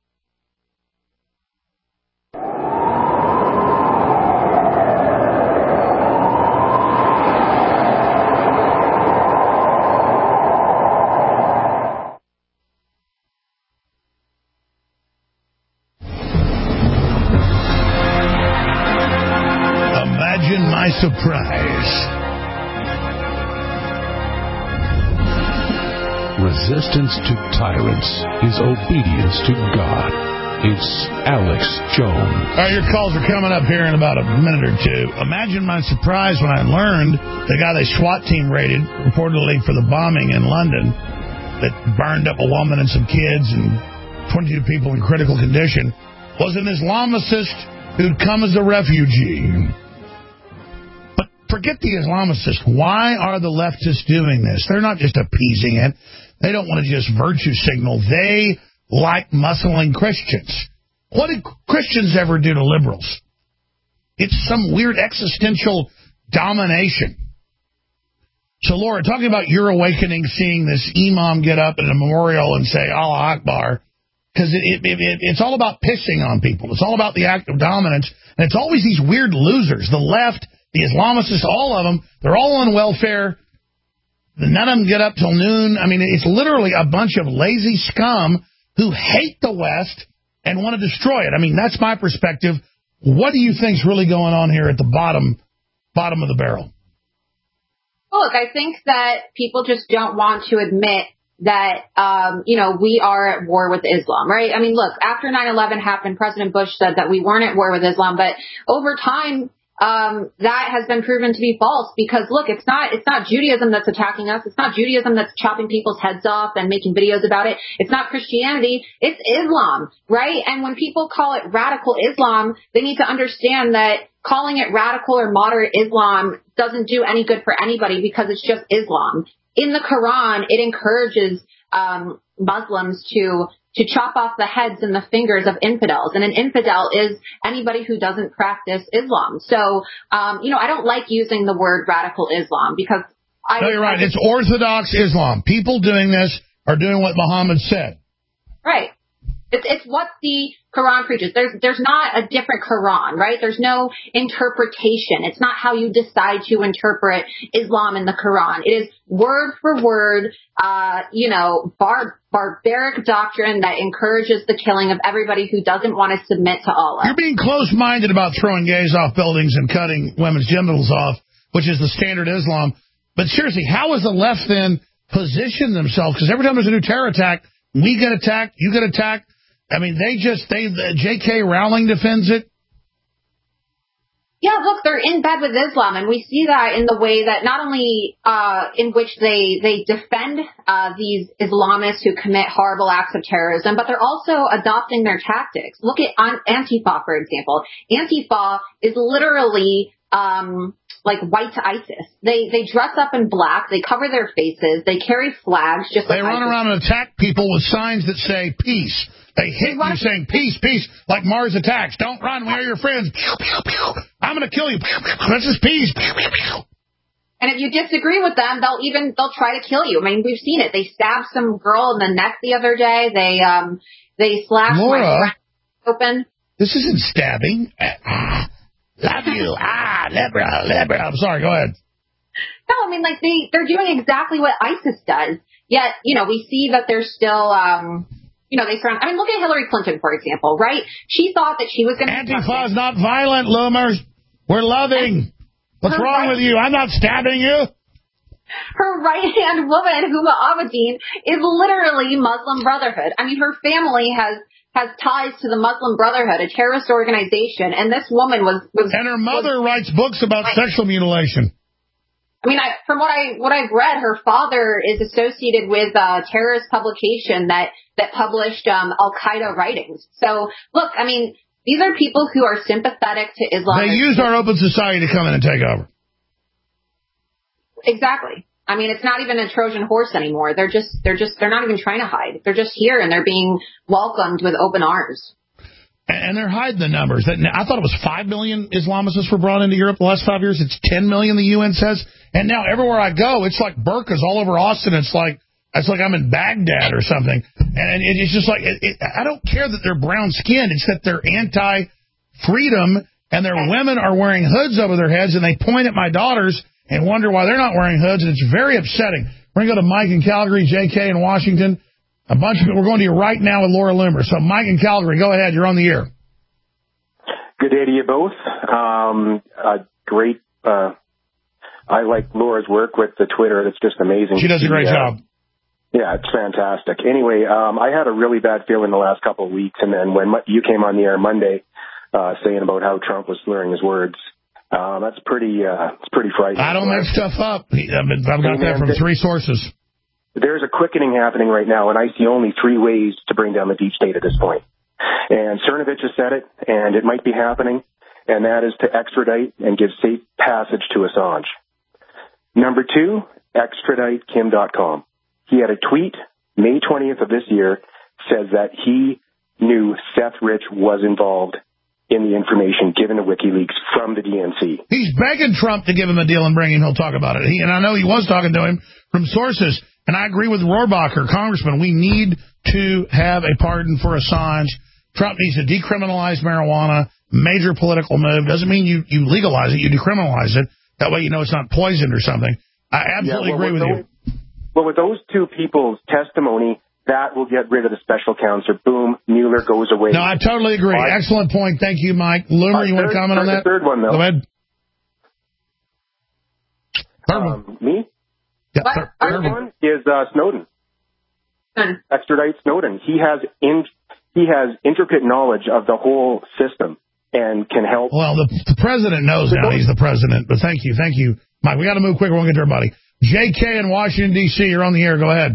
Surprise.
Resistance to tyrants is obedience to God. It's Alex Jones.
All right, your calls are coming up here in about a minute or two. Imagine my surprise when I learned the guy they SWAT team raided, reportedly for the bombing in London, that burned up a woman and some kids and twenty-two people in critical condition, was an Islamicist who'd come as a refugee. Forget the Islamicists. Why are the leftists doing this? They're not just appeasing it. They don't want to just virtue signal. They like muscling Christians. What did Christians ever do to liberals? It's some weird existential domination. So, Laura, talking about your awakening, seeing this imam get up at a memorial and say Allah Akbar, because it, it, it, it's all about pissing on people. It's all about the act of dominance. And it's always these weird losers. The left, the Islamists, all of them, they're all on welfare. None of them get up till noon. I mean, it's literally a bunch of lazy scum who hate the West and want to destroy it. I mean, that's my perspective. What do you think's really going on here at the bottom bottom of the barrel?
Well, look, I think that people just don't want to admit that, um, you know, we are at war with Islam, right? I mean, look, after nine eleven happened, President Bush said that we weren't at war with Islam, but over time, um, that has been proven to be false because, look, it's not, it's not Judaism that's attacking us. It's not Judaism that's chopping people's heads off and making videos about it. It's not Christianity. It's Islam, right? And when people call it radical Islam, they need to understand that calling it radical or moderate Islam doesn't do any good for anybody because it's just Islam. In the Quran, it encourages um, Muslims to to chop off the heads and the fingers of infidels. And an infidel is anybody who doesn't practice Islam. So, um, you know, I don't like using the word radical Islam because I...
No, you're right. It's Orthodox Islam. People doing this are doing what Muhammad said.
Right. It's, it's what the Quran preaches. There's there's not a different Quran, right? There's no interpretation. It's not how you decide to interpret Islam in the Quran. It is word for word, uh, you know, bar, barbaric doctrine that encourages the killing of everybody who doesn't want to submit to Allah.
You're being close-minded about throwing gays off buildings and cutting women's genitals off, which is the standard Islam. But seriously, how has the left then positioned themselves? Because every time there's a new terror attack, we get attacked, you get attacked. I mean, they just, they, J K Rowling defends it.
Yeah, look, they're in bed with Islam, and we see that in the way that not only uh, in which they they defend uh, these Islamists who commit horrible acts of terrorism, but they're also adopting their tactics. Look at Antifa, for example. Antifa is literally um, like white to ISIS. They they dress up in black, they cover their faces, they carry flags, just like
they run
ISIS.
around and attack people with signs that say peace. They hit you saying, peace, peace, like Mars attacks. Don't run, we are your friends. Pew, pew, pew. I'm going to kill you. This is peace. Pew, pew, pew.
And if you disagree with them, they'll even, they'll try to kill you. I mean, we've seen it. They stabbed some girl in the neck the other day. They, um, they slashed
Laura,
my friend open.
This isn't stabbing. Ah, love you. Ah, liberal, liberal. I'm sorry, go ahead.
No, I mean, like, they, they're doing exactly what ISIS does. Yet, you know, we see that they're still, um, you know, they surround, I mean, look at Hillary Clinton, for example, right? She thought that she was going to...
Antifa is not violent, Loomers. We're loving. What's
Her
wrong
right,
with you? I'm not stabbing you.
Her right-hand woman, Huma Abedin, is literally Muslim Brotherhood. I mean, her family has has ties to the Muslim Brotherhood, a terrorist organization, and this woman was... was
and her mother
was,
writes books about right. sexual mutilation.
I mean, I, from what I what I've read, her father is associated with a terrorist publication that that published um, Al Qaeda writings. So, look, I mean, these are people who are sympathetic to Islam.
They used our open society to come in and take over.
Exactly. I mean, it's not even a Trojan horse anymore. They're just they're just they're not even trying to hide. They're just here and they're being welcomed with open arms.
And they're hiding the numbers. I thought it was five million Islamists were brought into Europe the last five years. It's ten million, the U N says. And now everywhere I go, it's like burqas all over Austin. It's like it's like I'm in Baghdad or something. And it's just like, it, it, I don't care that they're brown-skinned. It's that they're anti-freedom, and their women are wearing hoods over their heads, and they point at my daughters and wonder why they're not wearing hoods, and it's very upsetting. We're going to go to Mike in Calgary, J K in Washington. A bunch of it. We're going to you right now with Laura Loomer. So, Mike in Calgary, go ahead. You're on the air.
Good day to you both. Um, uh, great. Uh, I like Laura's work with the Twitter. It's just amazing.
She does a great uh, job.
Yeah, it's fantastic. Anyway, um, I had a really bad feeling the last couple of weeks, and then when you came on the air Monday uh, saying about how Trump was slurring his words, uh, that's pretty. Uh, it's pretty frightening.
I don't make stuff up. I've got that from three sources.
There's a quickening happening right now, and I see only three ways to bring down the deep state at this point. And Cernovich has said it, and it might be happening, and that is to extradite and give safe passage to Assange. Number two, extradite Kim dot com. He had a tweet May twentieth of this year says that he knew Seth Rich was involved in the information given to WikiLeaks from the D N C.
He's begging Trump to give him a deal and bring him. He'll talk about it. He, and I know he was talking to him from sources. And I agree with Rohrabacher, Congressman. We need to have a pardon for Assange. Trump needs to decriminalize marijuana. Major political move. Doesn't mean you, you legalize it. You decriminalize it. That way you know it's not poisoned or something. I absolutely
yeah, well,
agree with
those,
you.
Well, with those two people's testimony, that will get rid of the special counsel. Boom, Mueller goes away.
No, I totally agree. Uh, Excellent point. Thank you, Mike. Loomer, uh, you want to comment on that?
The third one, though.
Go ahead. Third
um,
one.
Me?
Yeah,
what?
third,
third one is uh, Snowden. Hmm. Extradite Snowden. He has in, he has intricate knowledge of the whole system and can help.
Well, the, the president knows now he's the president. But thank you, thank you, Mike. We got to move quick. We're going to get to everybody. J K in Washington, D C, you're on the air. Go ahead.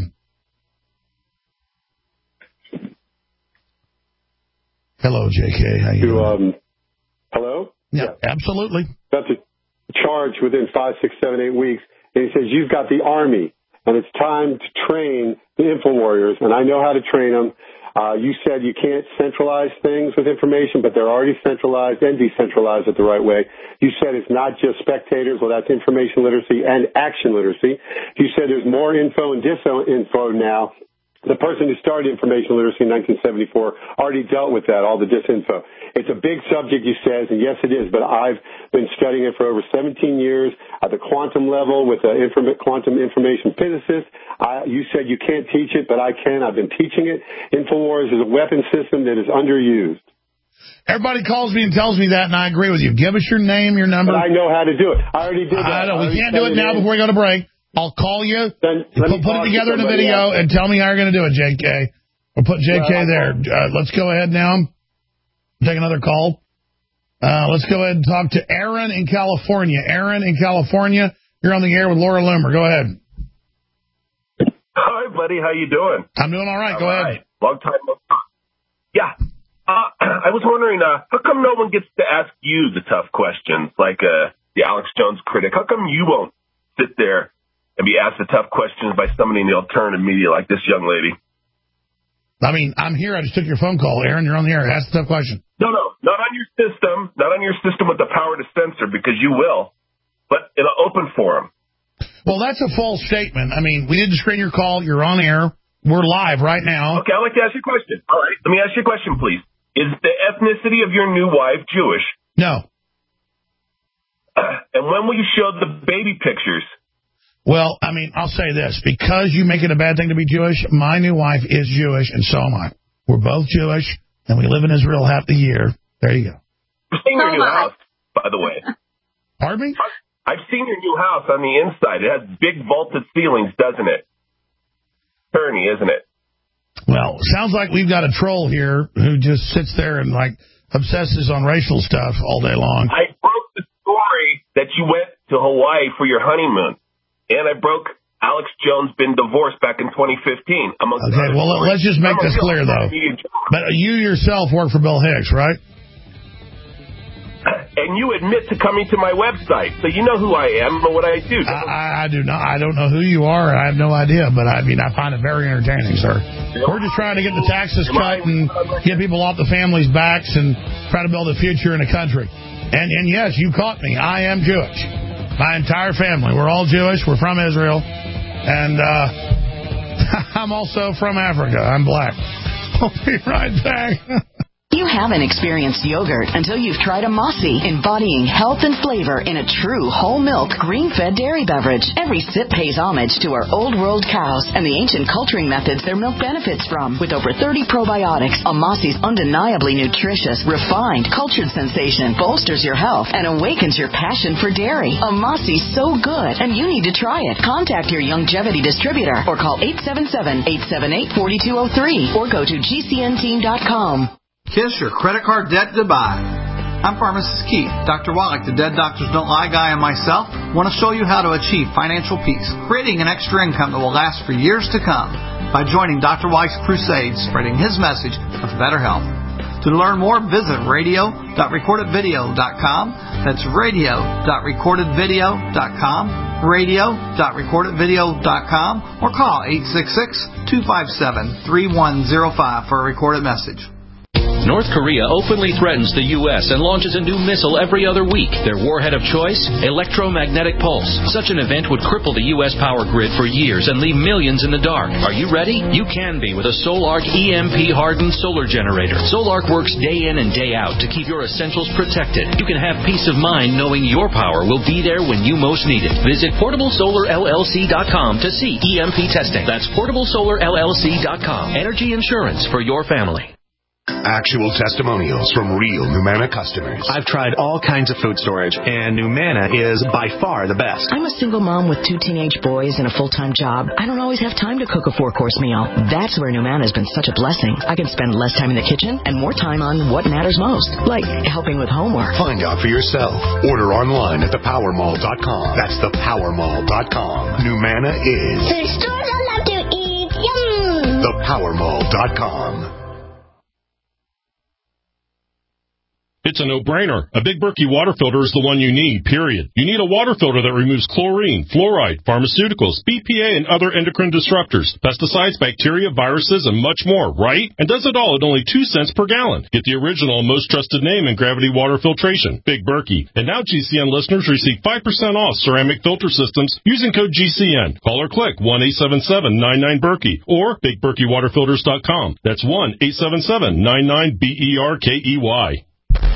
Hello, J K. How you doing?
Um, hello?
Yeah, yeah, absolutely.
That's a charge within five, six, seven, eight weeks. And he says, you've got the Army, and it's time to train the info warriors, and I know how to train them. Uh, you said you can't centralize things with information, but they're already centralized and decentralized it the right way. You said it's not just spectators. Well, that's information literacy and action literacy. You said there's more info and disinfo now. The person who started information literacy in nineteen seventy-four already dealt with that, all the disinfo. It's a big subject, you said, and yes, it is, but I've been studying it for over seventeen years at the quantum level with an inform- quantum information physicist. I, you said you can't teach it, but I can. I've been teaching it. InfoWars is a weapon system that is underused.
Everybody calls me and tells me that, and I agree with you. Give us your name, your number.
But I know how to do it. I already did that.
I know. We can't do it now before we go to break. I'll call you,
then,
put, put it together in a video, else. and tell me how you're going to do it, J K. We'll put J K well, there. Uh, let's go ahead now. Take another call. Uh, let's go ahead and talk to Aaron in California. Aaron in California, you're on the air with Laura Loomer. Go ahead.
Hi, buddy. How you doing?
I'm doing all right.
All
go
right.
ahead.
Long time. Yeah. Uh, I was wondering, uh, how come no one gets to ask you the tough questions, like uh, the Alex Jones critic? How come you won't sit there and be asked the tough questions by somebody in the alternative media like this young lady?
I mean, I'm here. I just took your phone call. Aaron, you're on the air. Ask the tough question.
No, no, not on your system. Not on your system with the power to censor, because you will, but in an open forum.
Well, that's a false statement. I mean, we didn't screen your call. You're on air. We're live right now.
Okay, I'd like to ask you a question. All right, let me ask you a question, please. Is the ethnicity of your new wife Jewish?
No.
Uh, and when will you show the baby pictures?
Well, I mean, I'll say this. Because you make it a bad thing to be Jewish, my new wife is Jewish, and so am I. We're both Jewish, and we live in Israel half the year. There you go.
I've seen your new house, by the way.
Pardon me?
I've seen your new house on the inside. It has big vaulted ceilings, doesn't it? Ernie, isn't it?
Well, sounds like we've got a troll here who just sits there and, like, obsesses on racial stuff all day long.
I broke the story that you went to Hawaii for your honeymoon. And I broke Alex Jones been divorced back in twenty fifteen.
Okay, well, stories. Let's just make I'm this clear, though. But you yourself work for Bill Hicks, right?
And you admit to coming to my website, so you know who I am and what I do.
I, I do not. I don't know who you are, and I have no idea. But I mean, I find it very entertaining, sir. Yep. We're just trying to get the taxes cut and get people off the families' backs and try to build a future in the country. And and yes, you caught me. I am Jewish. My entire family. We're all Jewish. We're from Israel. And uh, I'm also from Africa. I'm black. I'll be right back.
You haven't experienced yogurt until you've tried a Mossy, embodying health and flavor in a true whole milk, green-fed dairy beverage. Every sip pays homage to our old world cows and the ancient culturing methods their milk benefits from. With over thirty probiotics, a Mossy's undeniably nutritious, refined, cultured sensation bolsters your health and awakens your passion for dairy. A Mossy's so good, and you need to try it. Contact your Longevity distributor or call eight seven seven, eight seven eight, four two zero three or go to G C N team dot com.
Kiss your credit card debt goodbye. I'm Pharmacist Keith. Doctor Wallach, the Dead Doctors Don't Lie guy, and myself want to show you how to achieve financial peace, creating an extra income that will last for years to come by joining Doctor Wallach's crusade, spreading his message of better health. To learn more, visit radio dot recorded video dot com. That's radio dot recorded video dot com, radio dot recorded video dot com, or call eight six six, two five seven, three one zero five for a recorded message.
North Korea openly threatens the U S and launches a new missile every other week. Their warhead of choice? Electromagnetic pulse. Such an event would cripple the U S power grid for years and leave millions in the dark. Are you ready? You can be with a Solarc E M P-hardened solar generator. Solarc works day in and day out to keep your essentials protected. You can have peace of mind knowing your power will be there when you most need it. Visit portable solar L L C dot com to see E M P testing. That's portable solar L L C dot com. Energy insurance for your family.
Actual testimonials from real Numanna customers.
I've tried all kinds of food storage, and Numanna is by far the best.
I'm a single mom with two teenage boys and a full-time job. I don't always have time to cook a four-course meal. That's where Numanna has been such a blessing. I can spend less time in the kitchen and more time on what matters most, like helping with homework.
Find out for yourself. Order online at the power mall dot com. That's the power mall dot com. Numanna is
food stores I love to eat. Yum!
the power mall dot com.
It's a no-brainer. A Big Berkey water filter is the one you need, period. You need a water filter that removes chlorine, fluoride, pharmaceuticals, B P A, and other endocrine disruptors, pesticides, bacteria, viruses, and much more, right? And does it all at only two cents per gallon. Get the original and most trusted name in gravity water filtration, Big Berkey. And now G C N listeners receive five percent off ceramic filter systems using code G C N. Call or click one eight seven seven nine nine Berkey or big berkey water filters dot com. That's one eight seven seven nine nine B E R K E Y.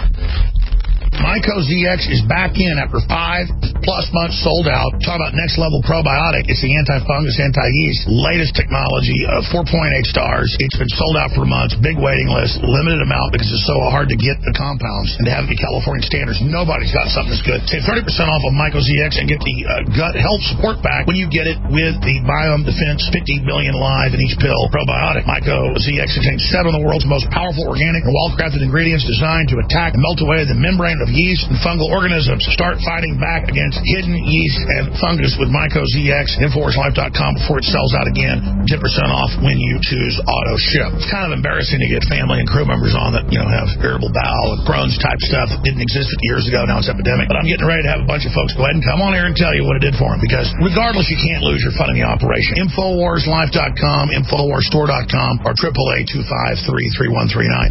Myco Z X is back in after five plus months sold out. Talk about next level probiotic. It's the anti-fungus, anti-yeast, latest technology of four point eight stars. It's been sold out for months. Big waiting list, limited amount because it's so hard to get the compounds and to have it be California standards. Nobody's got something that's good. Save thirty percent off of Myco Z X and get the uh, gut health support back when you get it with the Biome Defense fifty billion live in each pill probiotic. Myco Z X contains seven of the world's most powerful organic and well-crafted ingredients designed to attack and melt away the membrane of yeast and fungal organisms. Start fighting back against hidden yeast and fungus with Myco Z X. Infowars Life dot com before it sells out again. ten percent off when you choose auto ship. It's kind of embarrassing to get family and crew members on that, you know, have irritable bowel and Crohn's type stuff that didn't exist fifty years ago. Now it's epidemic. But I'm getting ready to have a bunch of folks go ahead and come on here and tell you what it did for them, because regardless, you can't lose your fun in the operation. Infowars Life dot com, Infowars Store dot com, or triple A two five three three one three nine.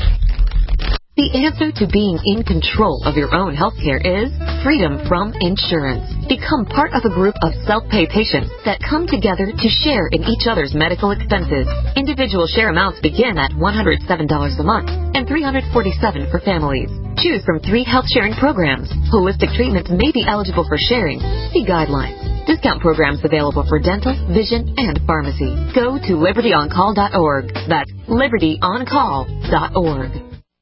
The answer to being in control of your own healthcare is freedom from insurance. Become part of a group of self-pay patients that come together to share in each other's medical expenses. Individual share amounts begin at one hundred seven dollars a month and three hundred forty-seven dollars for families. Choose from three health sharing programs. Holistic treatments may be eligible for sharing. See guidelines. Discount programs available for dental, vision, and pharmacy. Go to liberty on call dot org. That's liberty on call dot org.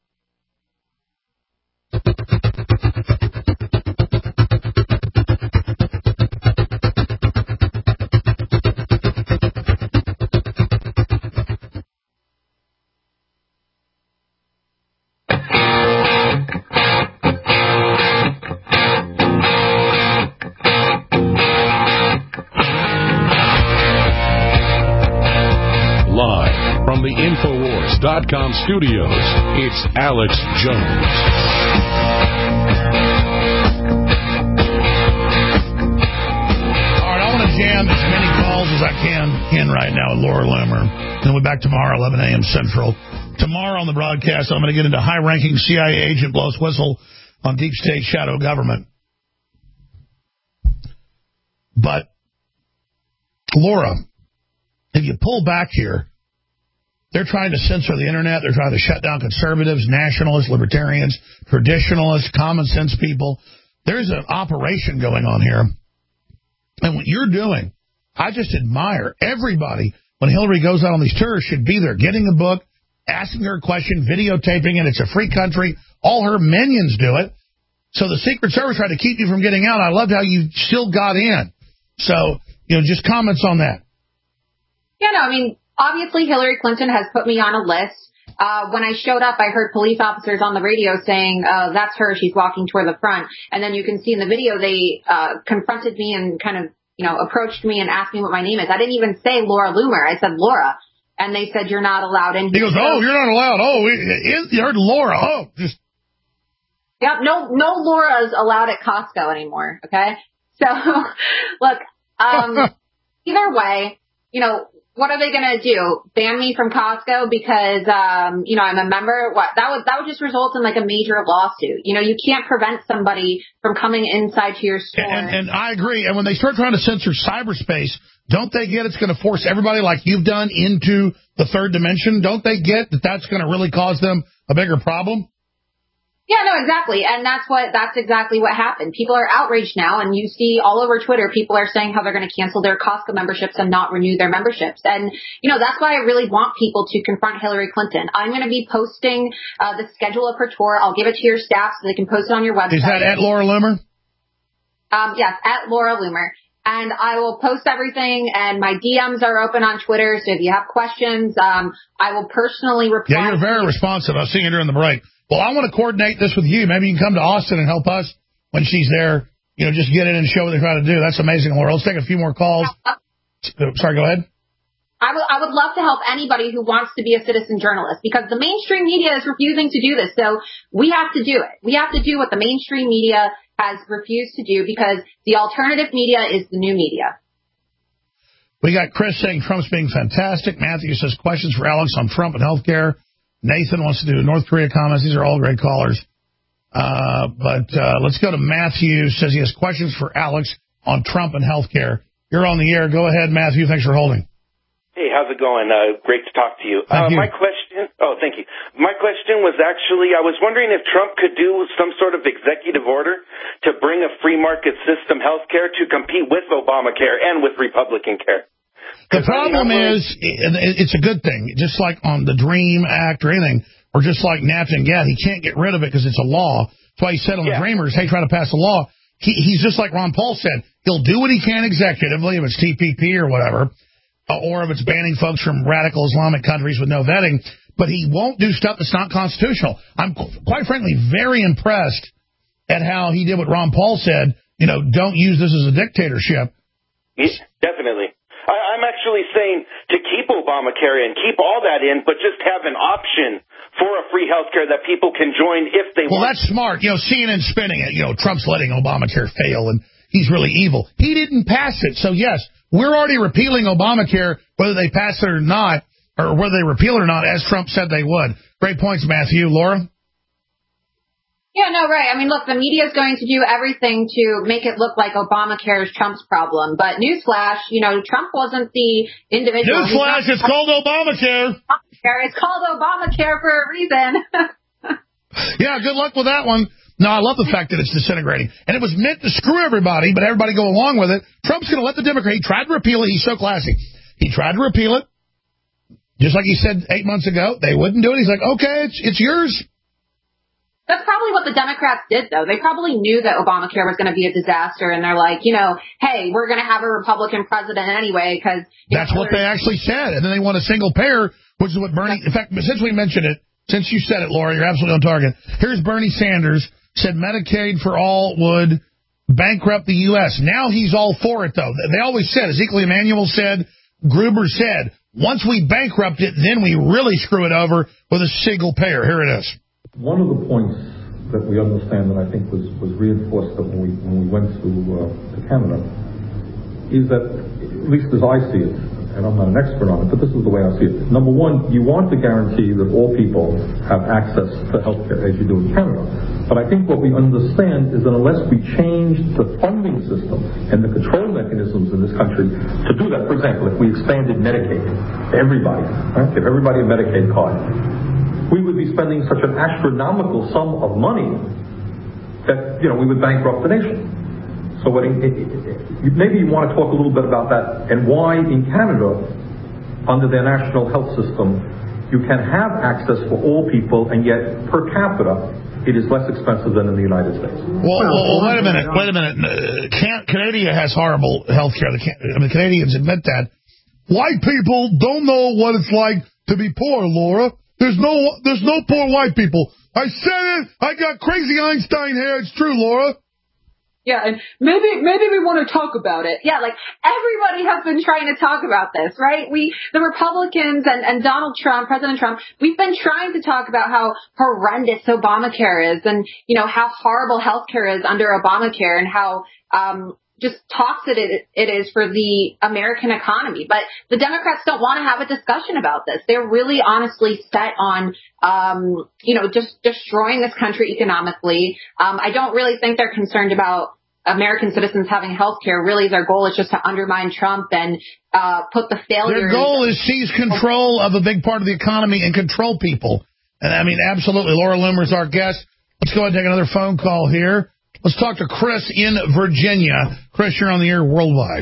Live from the Infowars dot com studios, it's Alex Jones.
Jam as many calls as I can in right now with Laura Loomer. Then we'll be back tomorrow, eleven a.m. Central. Tomorrow on the broadcast, I'm going to get into high-ranking C I A agent blows whistle on deep state shadow government. But, Laura, if you pull back here, they're trying to censor the internet. They're trying to shut down conservatives, nationalists, libertarians, traditionalists, common sense people. There's an operation going on here. And what you're doing, I just admire. Everybody, when Hillary goes out on these tours, should be there getting a book, asking her a question, videotaping it. It's a free country. All her minions do it. So the Secret Service tried to keep you from getting out. I loved how you still got in. So, you know, just comments on that.
Yeah, no, I mean, obviously Hillary Clinton has put me on a list. Uh, when I showed up, I heard police officers on the radio saying, uh, that's her, she's walking toward the front. And then you can see in the video, they, uh, confronted me and kind of, you know, approached me and asked me what my name is. I didn't even say Laura Loomer. I said Laura. And they said, you're not allowed in here.
He goes, oh, you're not allowed. Oh, you heard Laura. Oh, just.
Yep. No, no Laura's allowed at Costco anymore. Okay. So look, um, either way, you know, what are they going to do? Ban me from Costco because, um, you know, I'm a member? What? That would, that would just result in like a major lawsuit. You know, you can't prevent somebody from coming inside to your store.
And, and I agree. And when they start trying to censor cyberspace, don't they get it's going to force everybody like you've done into the third dimension? Don't they get that that's going to really cause them a bigger problem?
Yeah, no, exactly. And that's what, that's exactly what happened. People are outraged now, and you see all over Twitter, people are saying how they're going to cancel their Costco memberships and not renew their memberships. And, you know, that's why I really want people to confront Hillary Clinton. I'm going to be posting uh, the schedule of her tour. I'll give it to your staff so they can post it on your website.
Is that at Laura Loomer?
Um, yes, at Laura Loomer. And I will post everything, and my D Ms are open on Twitter, so if you have questions, um, I will personally reply.
Yeah, you're very responsive. I was seeing you during the break. Well, I want to coordinate this with you. Maybe you can come to Austin and help us when she's there. You know, just get in and show what they're trying to do. That's amazing, Laura. Let's take a few more calls. Sorry, go ahead.
I would, I would love to help anybody who wants to be a citizen journalist, because the mainstream media is refusing to do this. So we have to do it. We have to do what the mainstream media has refused to do, because the alternative media is the new media.
We got Chris saying Trump's being fantastic. Matthew says questions for Alex on Trump and healthcare. Nathan wants to do North Korea comments. These are all great callers. Uh, but uh, let's go to Matthew. Says he has questions for Alex on Trump and healthcare. You're on the air. Go ahead, Matthew. Thanks for holding.
Hey, how's it going? Uh, great to talk to you.
Thank
uh,
you.
My question, oh, thank you. My question was actually, I was wondering if Trump could do some sort of executive order to bring a free market system healthcare to compete with Obamacare and with Republican care.
The problem is, it's a good thing, just like on the DREAM Act or anything, or just like NAFTA and GATT, he can't get rid of it because it's a law. That's why he said on yeah. the Dreamers, hey, try to pass a law. He, he's just like Ron Paul said. He'll do what he can executively, if it's T P P or whatever, or if it's banning folks from radical Islamic countries with no vetting, but he won't do stuff that's not constitutional. I'm, quite frankly, very impressed at how he did what Ron Paul said, you know, don't use this as a dictatorship.
Yeah, definitely. I'm actually saying to keep Obamacare and keep all that in, but just have an option for a free health care that people can join if they
well,
want. Well,
that's smart. You know, C N N spinning it. You know, Trump's letting Obamacare fail, and he's really evil. He didn't pass it. So, yes, we're already repealing Obamacare, whether they pass it or not, or whether they repeal it or not, as Trump said they would. Great points, Matthew. Laura?
Yeah, no, right. I mean, look, the media is going to do everything to make it look like Obamacare is Trump's problem. But newsflash, you know, Trump wasn't the individual.
Newsflash, it's called Obamacare.
It's called Obamacare for a reason.
Yeah, good luck with that one. No, I love the fact that it's disintegrating. And it was meant to screw everybody, but everybody go along with it. Trump's going to let the Democrat. He tried to repeal it. He's so classy. He tried to repeal it. Just like he said eight months ago. They wouldn't do it. He's like, okay, it's it's yours.
That's probably what the Democrats did, though. They probably knew that Obamacare was going to be a disaster, and they're like, you know, hey, we're going to have a Republican president anyway, because...
That's know, what they actually said, and then they want a single payer, which is what Bernie... In fact, since we mentioned it, since you said it, Laura, you're absolutely on target. Here's Bernie Sanders, said Medicaid for all would bankrupt the U S Now he's all for it, though. They always said, Ezekiel Emanuel said, Gruber said, once we bankrupt it, then we really screw it over with a single payer. Here it is.
One of the points that we understand, and I think was, was reinforced when we, when we went to, uh, to Canada, is that, at least as I see it, and I'm not an expert on it, but this is the way I see it. Number one, you want to guarantee that all people have access to health care as you do in Canada. But I think what we understand is that unless we change the funding system and the control mechanisms in this country to do that, for example, if we expanded Medicaid to everybody, right, give everybody a Medicaid card, we would be spending such an astronomical sum of money that, you know, we would bankrupt the nation. So what it, it, it, maybe you want to talk a little bit about that and why in Canada, under their national health system, you can have access for all people, and yet per capita, it is less expensive than in the United States.
Well, well, well wait a minute, wait a minute. Uh, Can- Canada has horrible health care. The, Can- I mean, Canadians admit that. White people don't know what it's like to be poor, Laura. There's no, there's no poor white people. I said it. I got crazy Einstein hair. It's true, Laura.
Yeah, and maybe maybe we want to talk about it. Yeah, like everybody has been trying to talk about this, right? We, the Republicans and, and Donald Trump, President Trump, we've been trying to talk about how horrendous Obamacare is, and you know how horrible healthcare is under Obamacare, and how um just toxic it, it is for the American economy. But the Democrats don't want to have a discussion about this. They're really honestly set on, um, you know, just destroying this country economically. Um, I don't really think they're concerned about American citizens having health care. Really, their goal is just to undermine Trump and uh, put the failures.
Their goal is seize control of a big part of the economy and control people. And I mean, absolutely. Laura Loomer is our guest. Let's go ahead and take another phone call here. Let's talk to Chris in Virginia. Chris, you're on the air worldwide.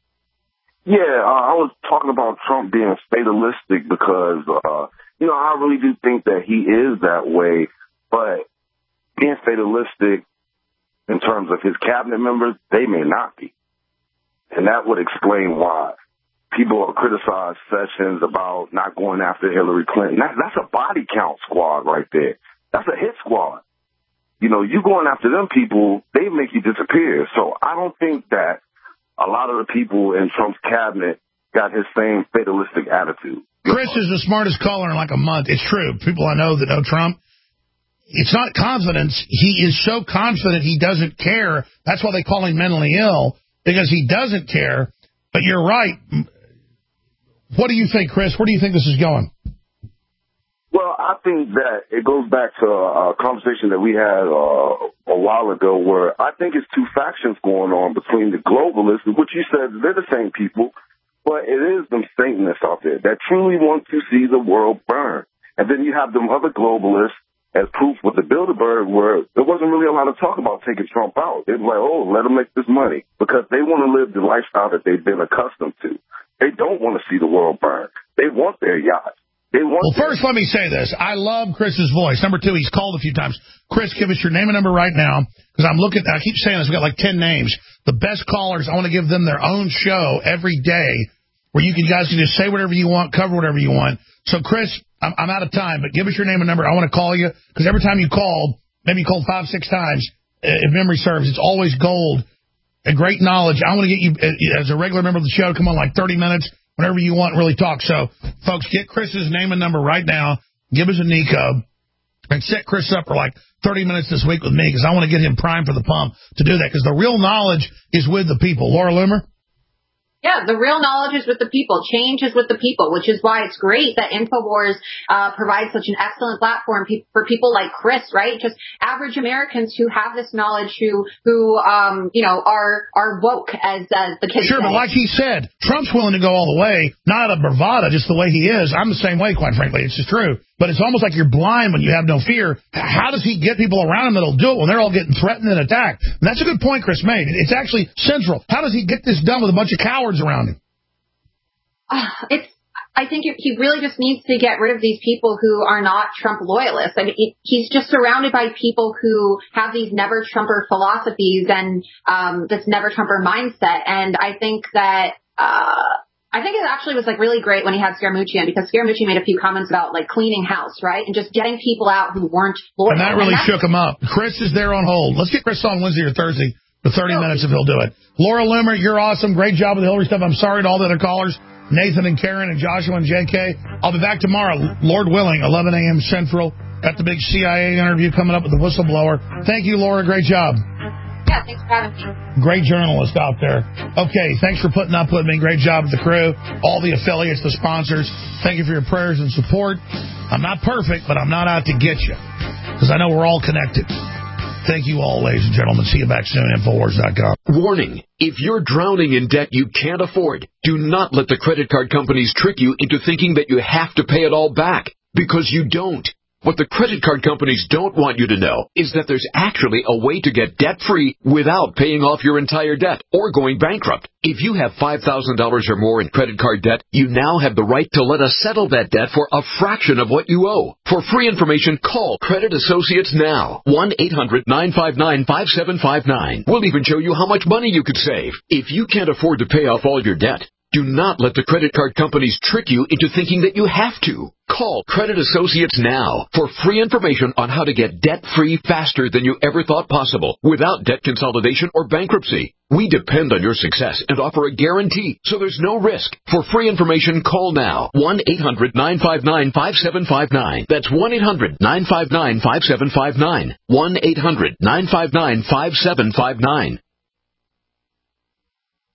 Yeah, uh, I was talking about Trump being fatalistic because, uh, you know, I really do think that he is that way. But being fatalistic in terms of his cabinet members, they may not be. And that would explain why. People have criticized Sessions about not going after Hillary Clinton. That, that's a body count squad right there. That's a hit squad. You know, you going after them people, they make you disappear. So I don't think that a lot of the people in Trump's cabinet got his same fatalistic attitude.
Chris is the smartest caller in like a month. It's true. People I know that know Trump, it's not confidence. He is so confident he doesn't care. That's why they call him mentally ill, because he doesn't care. But you're right. What do you think, Chris? Where do you think this is going?
Well, I think that it goes back to a conversation that we had uh, a while ago where I think it's two factions going on between the globalists, which you said they're the same people, but it is them Satanists out there that truly want to see the world burn. And then you have them other globalists, as proof with the Bilderberg, where there wasn't really a lot of talk about taking Trump out. They were like, oh, let them make this money, because they want to live the lifestyle that they've been accustomed to. They don't want to see the world burn. They want their yachts. They want
well, first, let me say this. I love Chris's voice. Number two, he's called a few times. Chris, give us your name and number right now, because I'm looking. I keep saying this. We've got like ten names. The best callers, I want to give them their own show every day where you can, guys can just say whatever you want, cover whatever you want. So, Chris, I'm, I'm out of time, but give us your name and number. I want to call you, because every time you called, maybe you called five, six times, if memory serves, it's always gold and great knowledge. I want to get you, as a regular member of the show, come on like thirty minutes. Whenever you want, really talk. So, folks, get Chris's name and number right now. Give us a Nico. And set Chris up for like thirty minutes this week with me, because I want to get him primed for the pump to do that, because the real knowledge is with the people. Laura Loomer?
Yeah, the real knowledge is with the people. Change is with the people, which is why it's great that InfoWars uh, provides such an excellent platform pe- for people like Chris, right? Just average Americans who have this knowledge, who, who um, you know, are are woke, as uh, the kids
Sure,
say.
but like he said, Trump's willing to go all the way, not out of bravado, just the way he is. I'm the same way, quite frankly. It's just true. But it's almost like you're blind when you have no fear. How does he get people around him that'll do it when they're all getting threatened and attacked? And that's a good point Chris made. It's actually central. How does he get this done with a bunch of cowards around him?
Uh, it's. I think he really just needs to get rid of these people who are not Trump loyalists. I mean, it, he's just surrounded by people who have these never-Trumper philosophies and um, this never-Trumper mindset. And I think that... Uh, I think it actually was like really great when he had Scaramucci in, because Scaramucci made a few comments about like cleaning house, right? And just getting people out who weren't loyal.
And that really and shook him up. Chris is there on hold. Let's get Chris on Wednesday or Thursday for thirty no. minutes if he'll do it. Laura Loomer, you're awesome. Great job with the Hillary stuff. I'm sorry to all the other callers, Nathan and Karen and Joshua and J K. I'll be back tomorrow, Lord willing, eleven a.m. Central. Got the big C I A interview coming up with the whistleblower. Thank you, Laura. Great job.
Yeah, thanks for having me.
Great journalist out there. Okay, thanks for putting up with me. Great job with the crew, all the affiliates, the sponsors. Thank you for your prayers and support. I'm not perfect, but I'm not out to get you, because I know we're all connected. Thank you all, ladies and gentlemen. See you back soon, Infowars dot com.
Warning. If you're drowning in debt you can't afford, do not let the credit card companies trick you into thinking that you have to pay it all back, because you don't. What the credit card companies don't want you to know is that there's actually a way to get debt-free without paying off your entire debt or going bankrupt. If you have five thousand dollars or more in credit card debt, you now have the right to let us settle that debt for a fraction of what you owe. For free information, call Credit Associates now. one eight hundred nine five nine five seven five nine. We'll even show you how much money you could save. If you can't afford to pay off all your debt, do not let the credit card companies trick you into thinking that you have to. Call Credit Associates now for free information on how to get debt-free faster than you ever thought possible without debt consolidation or bankruptcy. We depend on your success and offer a guarantee, so there's no risk. For free information, call now. one eight hundred nine five nine five seven five nine. That's one eight hundred nine five nine five seven five nine. one eight hundred nine five nine five seven five nine.